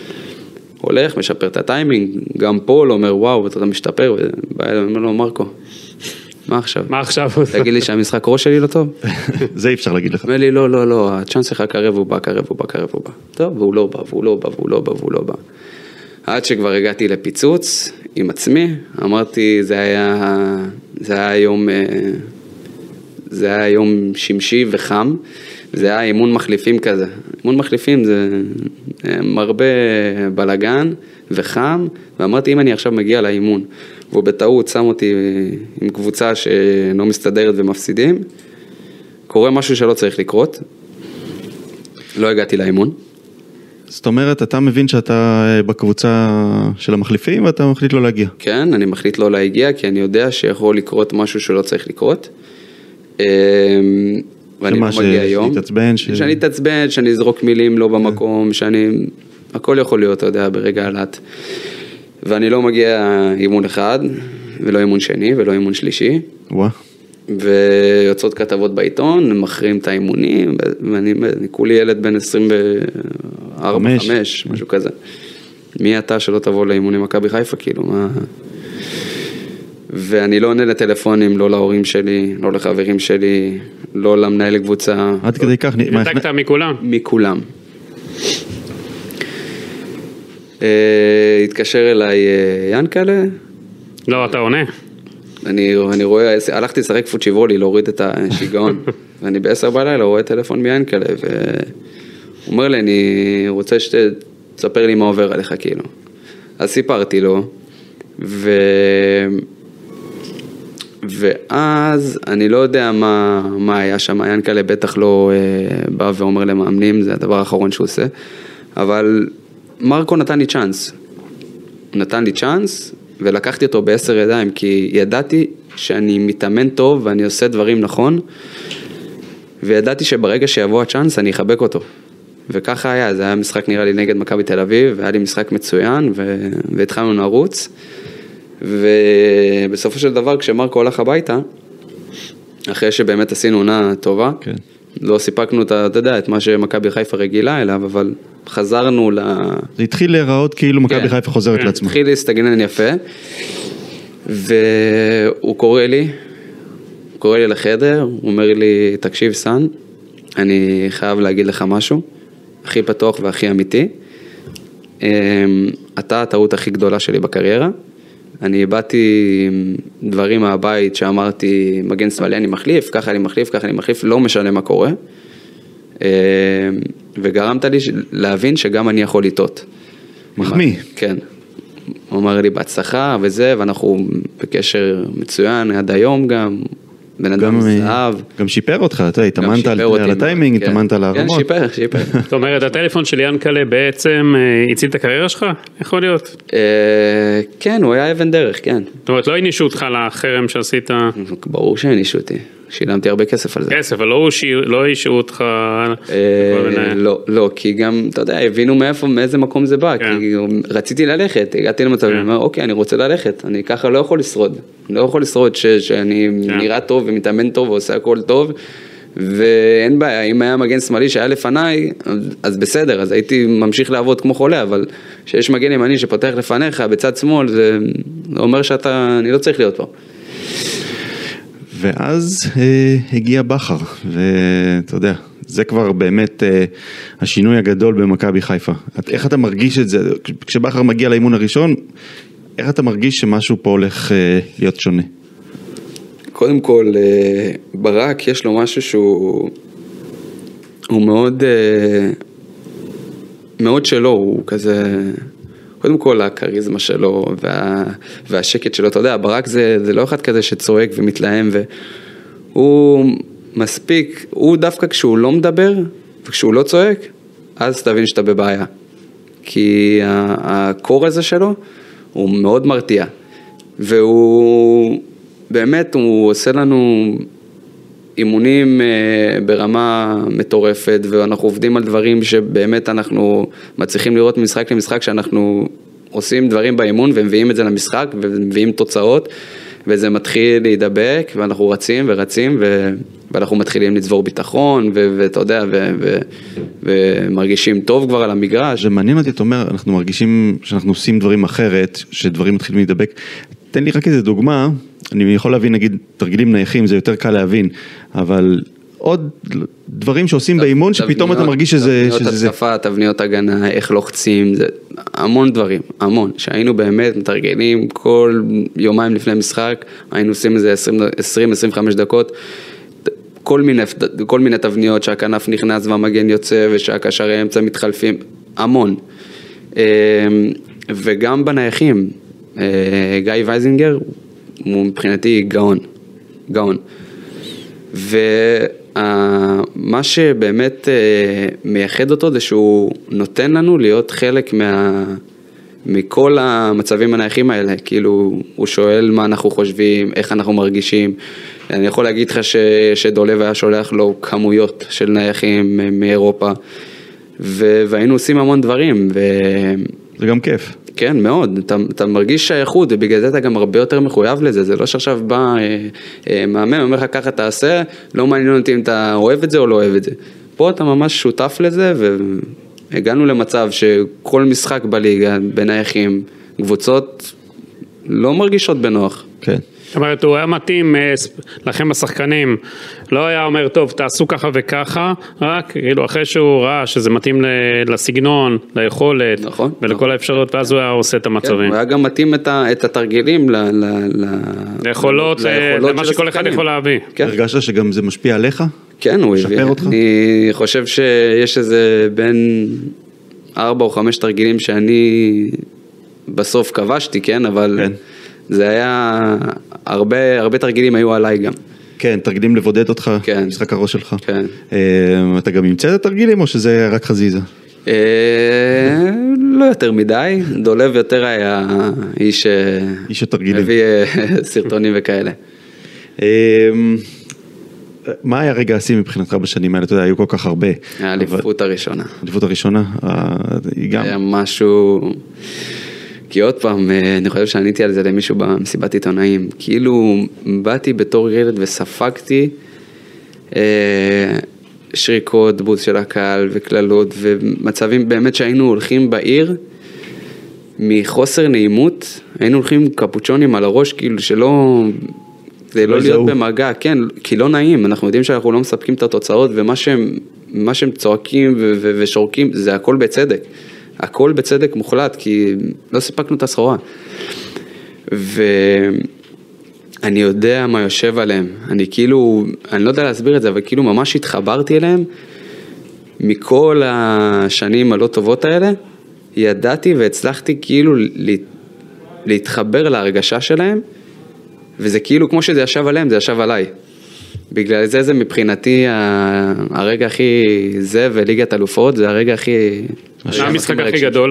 הולך, משפר את הטיימינג, גם פול אומר, וואו, אתה משתפר, ובא אליו, אומר לו, מרקו, מה עכשיו? מה עכשיו? תגיד לי שהמשחק ראש שלי לא טוב? זה אי אפשר להגיד לך. אומר לי, לא, לא, לא, הצ'אנס שלך קרב, הוא בא, קרב, הוא בא, קרב, הוא בא. טוב, והוא לא בא, והוא לא בא, והוא לא בא, והוא לא בא. עד שכבר הגעתי לפיצוץ עם עצמי, אמרתי, זה היה, זה היה יום, זה היה יום שמשי וחם, זה היה אימון מחליפים כזה. אימון מחליפים זה מרבה בלגן וחם, ואמרתי, אם אני עכשיו מגיע לאימון, והוא בטעות שם אותי עם קבוצה שלא מסתדרת ומפסידים, קורה משהו שלא צריך לקרות, לא הגעתי לאימון. זאת אומרת, אתה מבין שאתה בקבוצה של המחליפים, ואתה מחליט לא להגיע. כן, אני מחליט לא להגיע, כי אני יודע שיכול לקרות משהו שלא צריך לקרות. ואני לא מגיע היום. שתתעצבן? ש... שאני תעצבן, שאני אזרוק מילים לא במקום, שאני... הכל יכול להיות, אתה יודע, ברגע הלט. ואני לא מגיע אימון אחד, ולא אימון שני, ולא אימון שלישי. וואה. ויוצאות כתבות בעיתון, מכרים את האימונים, ואני אני כולי ילד בן עשרים וארבע חמש, משהו כזה. מי אתה שלא תבוא לאימונים מכבי חיפה, כאילו, מה... ואני לא עונה לטלפונים, לא להורים שלי, לא לחברים שלי, לא למנהל קבוצה. עד כדי כך... נתקת מכולם? מכולם. התקשר אליי ינקלה. לא, אתה עונה. אני, אני רואה, הלכתי לשחק פוצ'יבולי, להוריד את השיגעון, ואני בעשר בלילה רואה טלפון מיינקלה, והוא אומר לי, אני רוצה שתספר לי מה עובר עליך, כאילו. אז סיפרתי לו, ו... ואז אני לא יודע מה, מה היה שם, מיינקלה בטח לא אה, בא ואומר למאמנים, זה הדבר האחרון שהוא עושה, אבל מרקו נתן לי צ'אנס, נתן לי צ'אנס, ולקחתי אותו בעשר ידיים, כי ידעתי שאני מתאמן טוב ואני עושה דברים נכון, וידעתי שברגע שיבוא הצ'אנס אני אחבק אותו. וככה היה, זה היה משחק נראה לי נגד מכבי תל אביב, והיה לי משחק מצוין, ו... והתחלנו לרוץ, ובסופו של דבר כשמרקו הולך הביתה, אחרי שבאמת עשינו עונה טובה, כן. לא סיפקנו את, אתה יודע, את מה שמכבי חיפה רגילה אליו, אבל חזרנו ל... זה התחיל להיראות כאילו מכבי חיפה חוזרת לעצמה. התחיל להסתגנן יפה, והוא קורא לי, הוא קורא לי לחדר, הוא אומר לי, תקשיב סן, אני חייב להגיד לך משהו, הכי פתוח והכי אמיתי, אתה הטעות הכי גדולה שלי בקריירה, אני באתי דברים מהבית שאמרתי, מגן שמאלי אני מחליף, ככה אני מחליף, ככה אני מחליף, לא משנה מה קורה, וגרמת לי להבין שגם אני יכול לטעות. מחמיא. כן. הוא אמר לי בהצלחה וזה, ואנחנו בקשר מצוין עד היום גם, בן אדם זהב. גם שיפר אותך, אתה התאמנת על הטיימינג, התאמנת על הרמות. כן, שיפר, שיפר. זאת אומרת, הטלפון של ינקלה בעצם הציל את הקריירה שלך? יכול להיות? כן, הוא היה אבן דרך, כן. זאת אומרת, לא הנישו אותך לחרם שעשית? ברור שהנישו אותי. שילמתי הרבה כסף על זה. כסף, אבל לא אישו אותך? לא, לא, כי גם, אתה יודע, הבינו מאיפה, מאיזה מקום זה בא, כי רציתי ללכת, הגעתי למצב, אני אומר, אוקיי, אני רוצה ללכת, אני ככה לא יכול לשרוד, לא יכול לשרוד שאני נראה טוב ומתאמן טוב ועושה הכל טוב, ואין בעיה, אם היה מגן שמאלי שהיה לפניי, אז בסדר, אז הייתי ממשיך לעבוד כמו חולה, אבל שיש מגן ימני שפותח לפניך בצד שמאל, זה אומר שאתה, אני לא צריך להיות פה. ואז אה, הגיע בכר, ואתה יודע, זה כבר באמת אה, השינוי הגדול במכבי חיפה. איך אתה מרגיש את זה? כשבכר מגיע לאימון הראשון, איך אתה מרגיש שמשהו פה הולך אה, להיות שונה? קודם כל, אה, ברק יש לו משהו שהוא הוא מאוד, אה, מאוד שלו, הוא כזה... קודם כל, הקריזמה שלו וה, והשקט שלו, אתה יודע, ברק זה, זה לא אחד כזה שצועק ומתלהם, והוא מספיק, הוא דווקא כשהוא לא מדבר, וכשהוא לא צועק, אז תבין שאתה בבעיה. כי הקור הזה שלו, הוא מאוד מרתיע. והוא, באמת, הוא עושה לנו אימונים ברמה מטורפת, ואנחנו עובדים על דברים שבאמת אנחנו מצליחים לראות ממשחק למשחק, שאנחנו עושים דברים באימון ומביאים את זה למשחק, ומביאים תוצאות, וזה מתחיל להידבק, ואנחנו רצים ורצים, ו... ואנחנו מתחילים לצבור ביטחון, ו... ואתה יודע, ו... ו... ומרגישים טוב כבר על המגרש. זה מעניין אותי, אתה אומר, אנחנו מרגישים שאנחנו עושים דברים אחרת, שדברים מתחילים להידבק. תן לי רק איזה דוגמה, אני יכול להבין, נגיד, תרגילים נייחים, זה יותר קל להבין, אבל עוד דברים שעושים באימון, שפתאום אתה מרגיש שזה... תבניות התקפה, תבניות הגנה, איך לוחצים, זה המון דברים, המון, שהיינו באמת מתרגלים כל יומיים לפני משחק, היינו עושים איזה עשרים עשרים וחמש דקות, כל מיני, כל מיני תבניות שהכנף נכנס והמגן יוצא, ושהקשרי האמצע מתחלפים, המון. וגם בנייחים, גיא וייזינגר, הוא מבחינתי גאון, גאון. ומה שבאמת מייחד אותו זה שהוא נותן לנו להיות חלק מה, מכל המצבים הנייחים האלה, כאילו הוא שואל מה אנחנו חושבים, איך אנחנו מרגישים. אני יכול להגיד לך ש, שדולב היה שולח לו כמויות של נייחים מאירופה, ו, והיינו עושים המון דברים. ו... זה גם כיף. כן, מאוד. אתה, אתה מרגיש שייכות, ובגלל זה אתה גם הרבה יותר מחויב לזה. זה לא שעכשיו בא אה, אה, מאמן, אומר לך ככה תעשה, לא מעניין אותי אם אתה אוהב את זה או לא אוהב את זה. פה אתה ממש שותף לזה, והגענו למצב שכל משחק בליגה, בנייחים, קבוצות לא מרגישות בנוח. כן. זאת אומרת, הוא היה מתאים לכם השחקנים, לא היה אומר, טוב, תעשו ככה וככה, רק כאילו אחרי שהוא ראה שזה מתאים לסגנון, ליכולת, נכון, ולכל נכון. האפשרות, ואז הוא היה עושה את המצבים. כן, הוא היה גם מתאים את, ה, את התרגילים ל, ל, ל, ליכולות, ליכולות למה שכל אחד יכול להביא. כן. הרגשת שגם זה משפיע עליך? כן, הוא הביא. משפר אותך? אני חושב שיש איזה בין ארבע או חמש תרגילים שאני בסוף כבשתי, כן, אבל... כן. זה היה, הרבה, הרבה תרגילים היו עליי גם. כן, תרגילים לבודד אותך, כן. משחק הראש שלך. כן. אתה גם ימצא את התרגילים או שזה רק חזיזה? לא יותר מדי, דולב יותר היה איש... איש התרגילים. מביא סרטונים וכאלה. מה היה רגע השיא מבחינתך בשנים האלה? אתה יודע, היו כל כך הרבה. האליפות הראשונה. האליפות הראשונה? היה משהו... כי עוד פעם, אני חושב שעניתי על זה למישהו במסיבת עיתונאים, כאילו באתי בתור ילד וספגתי שריקות, בוז של הקהל וכללות, ומצבים באמת שהיינו הולכים בעיר, מחוסר נעימות, היינו הולכים עם קפוצ'ונים על הראש, כאילו שלא, זה לא להיות במגע, כן, כי לא נעים, אנחנו יודעים שאנחנו לא מספקים את התוצאות, ומה שהם, מה שהם צועקים ו- ו- ושורקים, זה הכל בצדק, הכל בצדק מוחלט, כי לא סיפקנו את הסחורה. ואני יודע מה יושב עליהם, אני כאילו, אני לא יודע להסביר את זה, אבל כאילו ממש התחברתי אליהם, מכל השנים הלא טובות האלה, ידעתי והצלחתי כאילו להתחבר להרגשה שלהם, וזה כאילו כמו שזה ישב עליהם, זה ישב עליי. בגלל זה זה מבחינתי הרגע הכי זה וליגת אלופות, זה הרגע הכי... מה המשחק הכי גדול?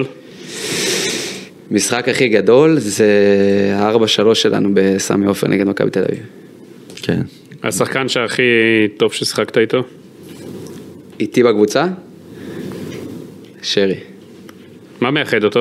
משחק הכי גדול זה ה-ארבע שלוש שלנו בסמי עופר נגד מכבי תל אביב. כן. השחקן שהכי טוב ששחקת איתו? איתי בקבוצה? שרי. מה מייחד אותו?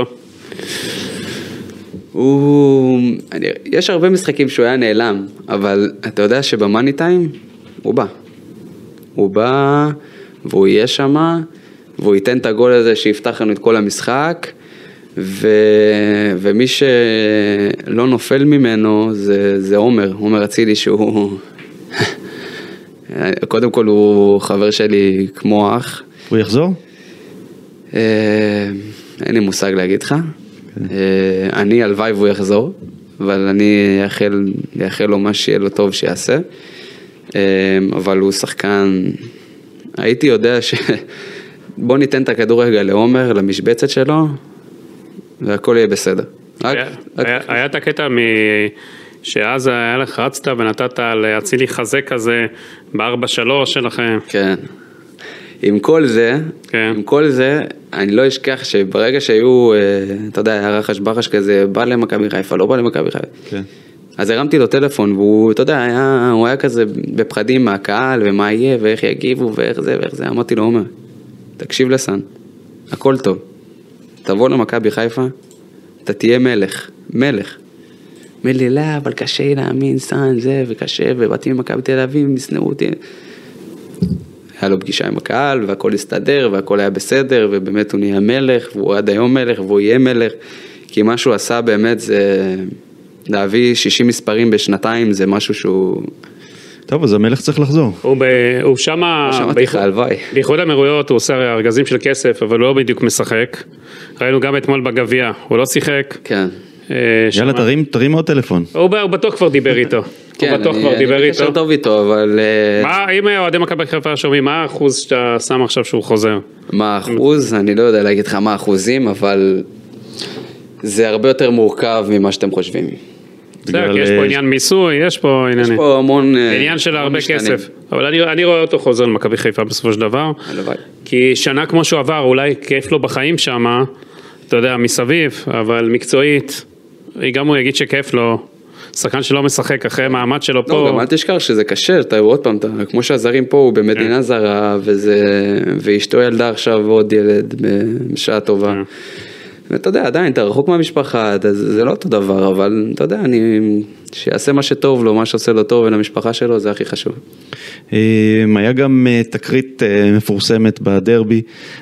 הוא... אני... יש הרבה משחקים שהוא היה נעלם, אבל אתה יודע שבמאני טיים הוא בא. הוא בא והוא יהיה שמה, והוא ייתן את הגול הזה שיפתח לנו את כל המשחק, ו... ומי שלא נופל ממנו זה, זה עומר, עומר אצילי שהוא... קודם כל הוא חבר שלי כמו אח. הוא יחזור? אין לי מושג להגיד לך. אני הלוואי והוא יחזור, אבל אני אאחל לו מה שיהיה לו טוב שיעשה. אבל הוא שחקן, הייתי יודע ש... בוא ניתן את הכדורגל לעומר, למשבצת שלו, והכל יהיה בסדר. היה את הקטע מ... שאז היה לך רצת ונתת להצילי חזה כזה ב-ארבע שלוש שלכם. כן. עם כל זה, כן. עם כל זה, אני לא אשכח שברגע שהיו, אתה יודע, היה רחש בחש כזה, בא למכבי חיפה, לא בא למכבי חיפה. כן. אז הרמתי לו טלפון, והוא, אתה יודע, היה, הוא היה כזה בפחדים מהקהל, ומה יהיה, ואיך יגיבו, ואיך זה, ואיך זה. אמרתי לו, עומר, תקשיב לסן, הכל טוב. תבוא למכבי חיפה, אתה תהיה מלך, מלך. אומר לי, לא, אבל קשה להאמין, סן, זה, וקשה, ובאתי ממכבי תל אביב, מסנאו אותי. היה לו פגישה עם הקהל, והכל הסתדר, והכל היה בסדר, ובאמת הוא נהיה מלך, והוא עד היום מלך, והוא יהיה מלך, כי מה שהוא עשה באמת זה, להביא שישים מספרים בשנתיים, זה משהו שהוא... טוב, אז המלך צריך לחזור. הוא, ב... הוא שמה... שמעתי לך, הלוואי. באיחוד האמירויות הוא עושה ארגזים של כסף, אבל הוא לא בדיוק משחק. ראינו גם אתמול בגביע, הוא לא שיחק. כן. יאללה, תרים, תרים עוד טלפון. הוא בטוח כבר דיבר איתו. כן, הוא בטוח אני, כבר אני דיבר בקשר איתו. טוב איתו, אבל... מה, אם אוהדי מכבי חיפה שומעים, מה האחוז שאתה שם עכשיו שהוא חוזר? מה האחוז? אני לא יודע להגיד לך מה האחוזים, אבל זה הרבה יותר מורכב ממה שאתם חושבים. בסדר, כי יש פה עניין מיסוי, יש פה עניינים. יש פה המון... עניין של הרבה כסף. אבל אני, אני רואה אותו חוזר למכבי חיפה בסופו של דבר. הלוואי. כי שנה כמו שהוא עבר, אולי כיף לו בחיים שם, אתה יודע, מסביב, אבל מקצועית, גם הוא יגיד שכיף לו, שחקן שלא משחק אחרי מעמד שלו פה. לא, גם אל תשכח שזה קשה, אתה עוד פעם, אתה, כמו שהזרים פה הוא במדינה זרה, וזה, ואשתו ילדה עכשיו עוד ילד בשעה טובה. ואתה יודע, עדיין, אתה רחוק מהמשפחה, זה לא אותו דבר, אבל אתה יודע, אני, שיעשה מה שטוב לו, מה שעושה לו טוב ולמשפחה שלו, זה הכי חשוב. היה גם תקרית מפורסמת בדרבי,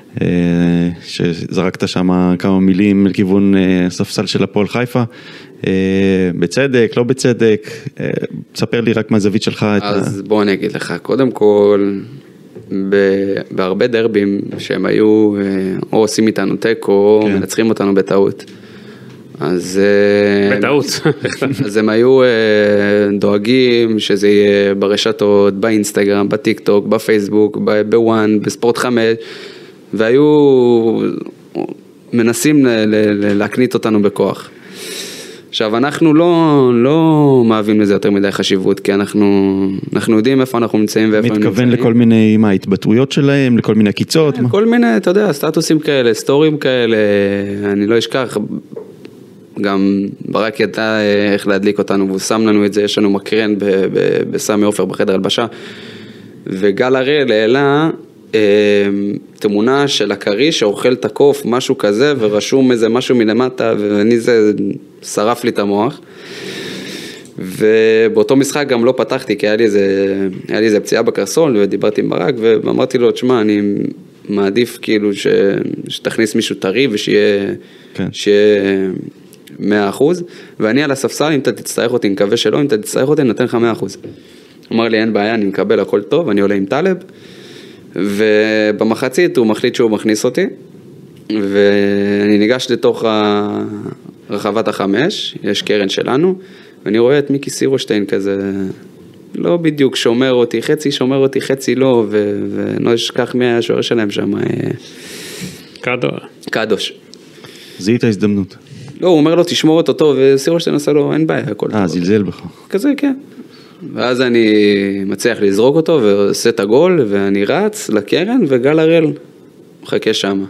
שזרקת שם כמה מילים לכיוון ספסל של הפועל חיפה, בצדק, לא בצדק, תספר לי רק מהזווית שלך. אז בוא אני אגיד לך, קודם כל, בהרבה דרבים שהם היו או עושים איתנו טק או מנצחים אותנו בטעות. אז בטעות. אז הם היו דואגים שזה יהיה ברשתות, באינסטגרם, בטיק טוק, בפייסבוק, בוואן, בספורט חמש, והיו מנסים להקנית אותנו בכוח. עכשיו, אנחנו לא, לא מאהבים לזה יותר מדי חשיבות, כי אנחנו, אנחנו יודעים איפה אנחנו נמצאים ואיפה הם נמצאים. מתכוון לכל מיני, מה, התבטאויות שלהם, לכל מיני קיצות? כן, כל מיני, אתה יודע, סטטוסים כאלה, סטורים כאלה, אני לא אשכח, גם ברק ידע איך להדליק אותנו, והוא שם לנו את זה, יש לנו מקרן בסמי עופר בחדר הלבשה, וגל הראל העלה תמונה של הקרי שאוכל את הקוף, משהו כזה, ורשום איזה משהו מלמטה, ואני זה שרף לי את המוח. ובאותו משחק גם לא פתחתי, כי היה לי איזה, היה לי איזה פציעה בקרסול, ודיברתי עם ברק, ואמרתי לו, תשמע, אני מעדיף כאילו ש, שתכניס מישהו טרי, ושיהיה כן. שיהיה מאה אחוז, ואני על הספסל, אם אתה תצטרך אותי, נקווה שלא, אם אתה תצטרך אותי, נתן לך מאה אחוז. אמר לי, אין בעיה, אני מקבל הכל טוב, אני עולה עם טלב, ובמחצית הוא מחליט שהוא מכניס אותי, ואני ניגש לתוך רחבת החמש, יש קרן שלנו, ואני רואה את מיקי סירושטיין כזה, לא בדיוק שומר אותי, חצי שומר אותי, חצי לא, ולא אשכח מי היה השוער שלהם שם. קדוש. קדוש. זיהית ההזדמנות. לא, הוא אומר לו, תשמור אותו טוב, וסירושטיין עושה לו, אין בעיה, הכל טוב. אה, זלזל בך. כזה, כן. ואז אני מצליח לזרוק אותו, ועושה את הגול, ואני רץ לקרן, וגל הראל מחכה שם.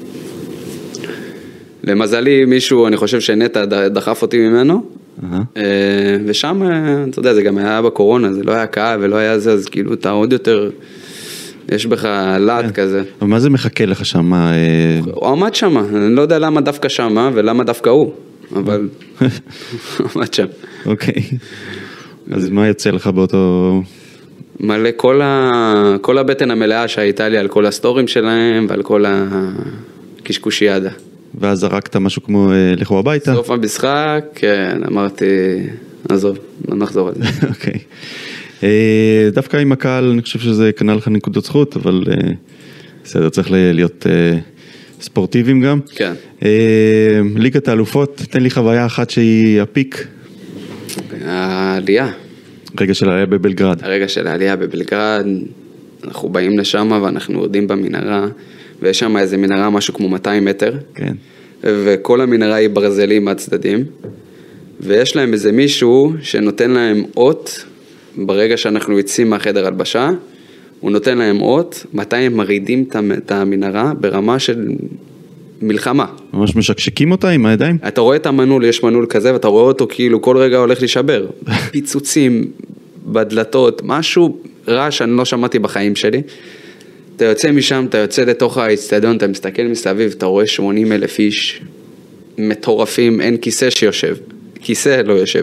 למזלי מישהו, אני חושב שנטע דחף אותי ממנו, ושם, אתה יודע, זה גם היה בקורונה, זה לא היה קהל ולא היה זה, אז כאילו אתה עוד יותר, יש בך לאט כזה. אבל מה זה מחכה לך שם? הוא עמד שם, אני לא יודע למה דווקא שם, ולמה דווקא הוא, אבל עמד שם. אוקיי. אז מה יוצא לך באותו... מלא כל, ה... כל הבטן המלאה שהייתה לי על כל הסטורים שלהם ועל כל הקשקושיאדה. ואז זרקת משהו כמו לכו הביתה? סוף המשחק, כן, אמרתי, עזוב, לא נחזור על זה. אוקיי. דווקא עם הקהל, אני חושב שזה קנה לך נקודות זכות, אבל בסדר, צריך להיות ספורטיביים גם. כן. ליגת האלופות, תן לי חוויה אחת שהיא הפיק. העלייה. רגע של העלייה בבלגרד. הרגע של העלייה בבלגרד, אנחנו באים לשם ואנחנו יורדים במנהרה, ויש שם איזה מנהרה משהו כמו מאתיים מטר, כן. וכל המנהרה היא ברזלים מהצדדים, ויש להם איזה מישהו שנותן להם אות, ברגע שאנחנו יוצאים מהחדר הלבשה, הוא נותן להם אות, מתי הם מרידים את המנהרה ברמה של מלחמה. ממש משקשקים אותה עם הידיים? אתה רואה את המנעול, יש מנעול כזה, ואתה רואה אותו כאילו כל רגע הולך להישבר. פיצוצים, בדלתות, משהו רע שאני לא שמעתי בחיים שלי. אתה יוצא משם, אתה יוצא לתוך האצטדיון, אתה מסתכל מסביב, אתה רואה שמונים אלף איש מטורפים, אין כיסא שיושב. כיסא לא יושב.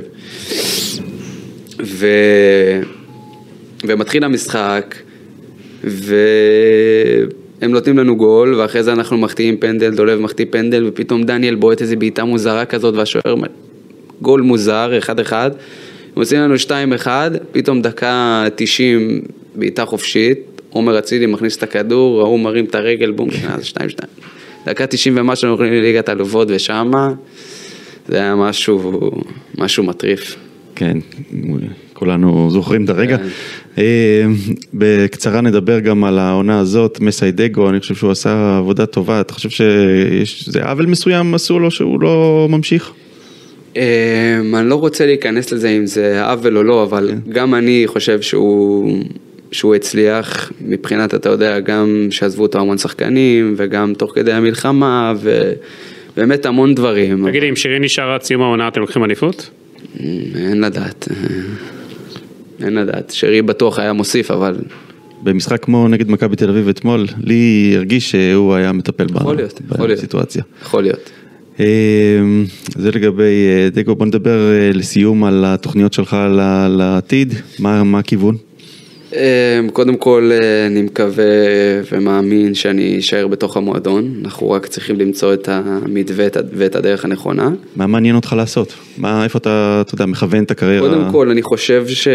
ו... ומתחיל המשחק, ו... הם נותנים לנו גול, ואחרי זה אנחנו מחטיאים פנדל, דולב מחטיא פנדל, ופתאום דניאל בועט איזו בעיטה מוזרה כזאת, והשוער גול מוזר, אחד אחד, הם עושים לנו שתיים אחד, פתאום דקה תשעים בעיטה חופשית, עומר אצילי מכניס את הכדור, ההוא מרים את הרגל, בום, זה שתיים שתיים. דקה תשעים ומשהו, אנחנו יכולים לליגת האלופות, ושמה זה היה משהו, משהו מטריף. כן, כולנו זוכרים את הרגע. בקצרה נדבר גם על העונה הזאת, מסיידגו, אני חושב שהוא עשה עבודה טובה, אתה חושב שזה עוול מסוים עשו לו שהוא לא ממשיך? אני לא רוצה להיכנס לזה אם זה עוול או לא, אבל גם אני חושב שהוא... שהוא הצליח מבחינת, אתה יודע, גם שעזבו אותו המון שחקנים, וגם תוך כדי המלחמה, ובאמת המון דברים. תגידי, אם שירי נשאר עד סיום העונה, אתם לוקחים אליפות? אין לדעת. אין לדעת. שירי בטוח היה מוסיף, אבל... במשחק כמו נגד מכבי תל אביב אתמול, לי הרגיש שהוא היה מטפל בסיטואציה. יכול להיות. זה לגבי דגו, בוא נדבר לסיום על התוכניות שלך לעתיד, מה הכיוון? קודם כל אני מקווה ומאמין שאני אשאר בתוך המועדון, אנחנו רק צריכים למצוא את המתווה ואת הדרך הנכונה. מה מעניין אותך לעשות? מה, איפה אתה, אתה יודע, מכוון את הקריירה? קודם כל אני חושב ש...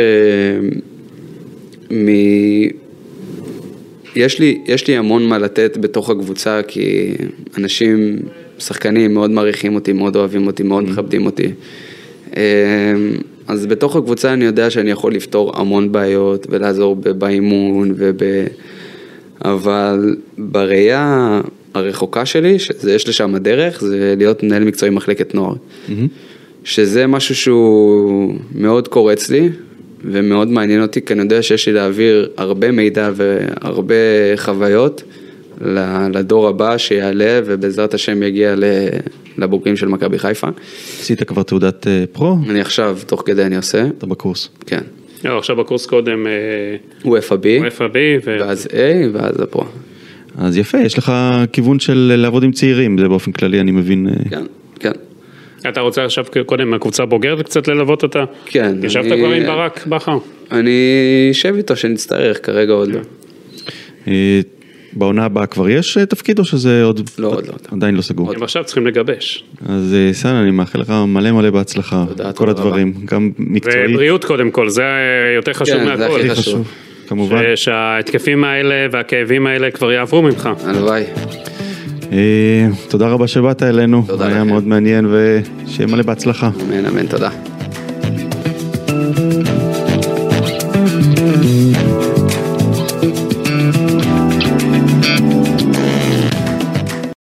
מ... יש לי, יש לי המון מה לתת בתוך הקבוצה, כי אנשים, שחקנים מאוד מעריכים אותי, מאוד אוהבים אותי, מאוד מכבדים אותי. אז בתוך הקבוצה אני יודע שאני יכול לפתור המון בעיות ולעזור באימון וב... אבל בראייה הרחוקה שלי, שיש לשם הדרך, זה להיות מנהל מקצועי מחלקת נוער. Mm-hmm. שזה משהו שהוא מאוד קורץ לי ומאוד מעניין אותי, כי אני יודע שיש לי להעביר הרבה מידע והרבה חוויות לדור הבא שיעלה ובעזרת השם יגיע לבוגרים של מכבי חיפה. עשית כבר תעודת פרו? אני עכשיו, תוך כדי אני עושה. אתה בקורס? כן. לא, עכשיו בקורס קודם... הוא אף בי. הוא אף בי. ואז A ואז הפרו. אז יפה, יש לך כיוון של לעבוד עם צעירים, זה באופן כללי אני מבין. כן, כן. אתה רוצה עכשיו קודם מהקבוצה הבוגרת קצת ללוות אותה? כן. ישבת אני- כבר עם ברק בכר? אני אשב איתו שנצטרך, כרגע עוד לא. אה, בעונה הבאה כבר יש אה, תפקיד או שזה עוד... לא, עוד לא. עדיין לא סגור. הם עכשיו צריכים לגבש. אז אה, סן, אני מאחל לך מלא מלא בהצלחה. תודה, כל תודה הדברים, גם מקצועית. ובריאות קודם כל, זה יותר חשוב כן, זה מהכל. הכי הכי חשוב, כמובן. ש- שההתקפים האלה והכאבים האלה כבר יעברו ממך. הלוואי. אה, תודה רבה שבאת אלינו. תודה היה לכם. מאוד מעניין ושיהיה מלא בהצלחה. אמן, אמן, תודה.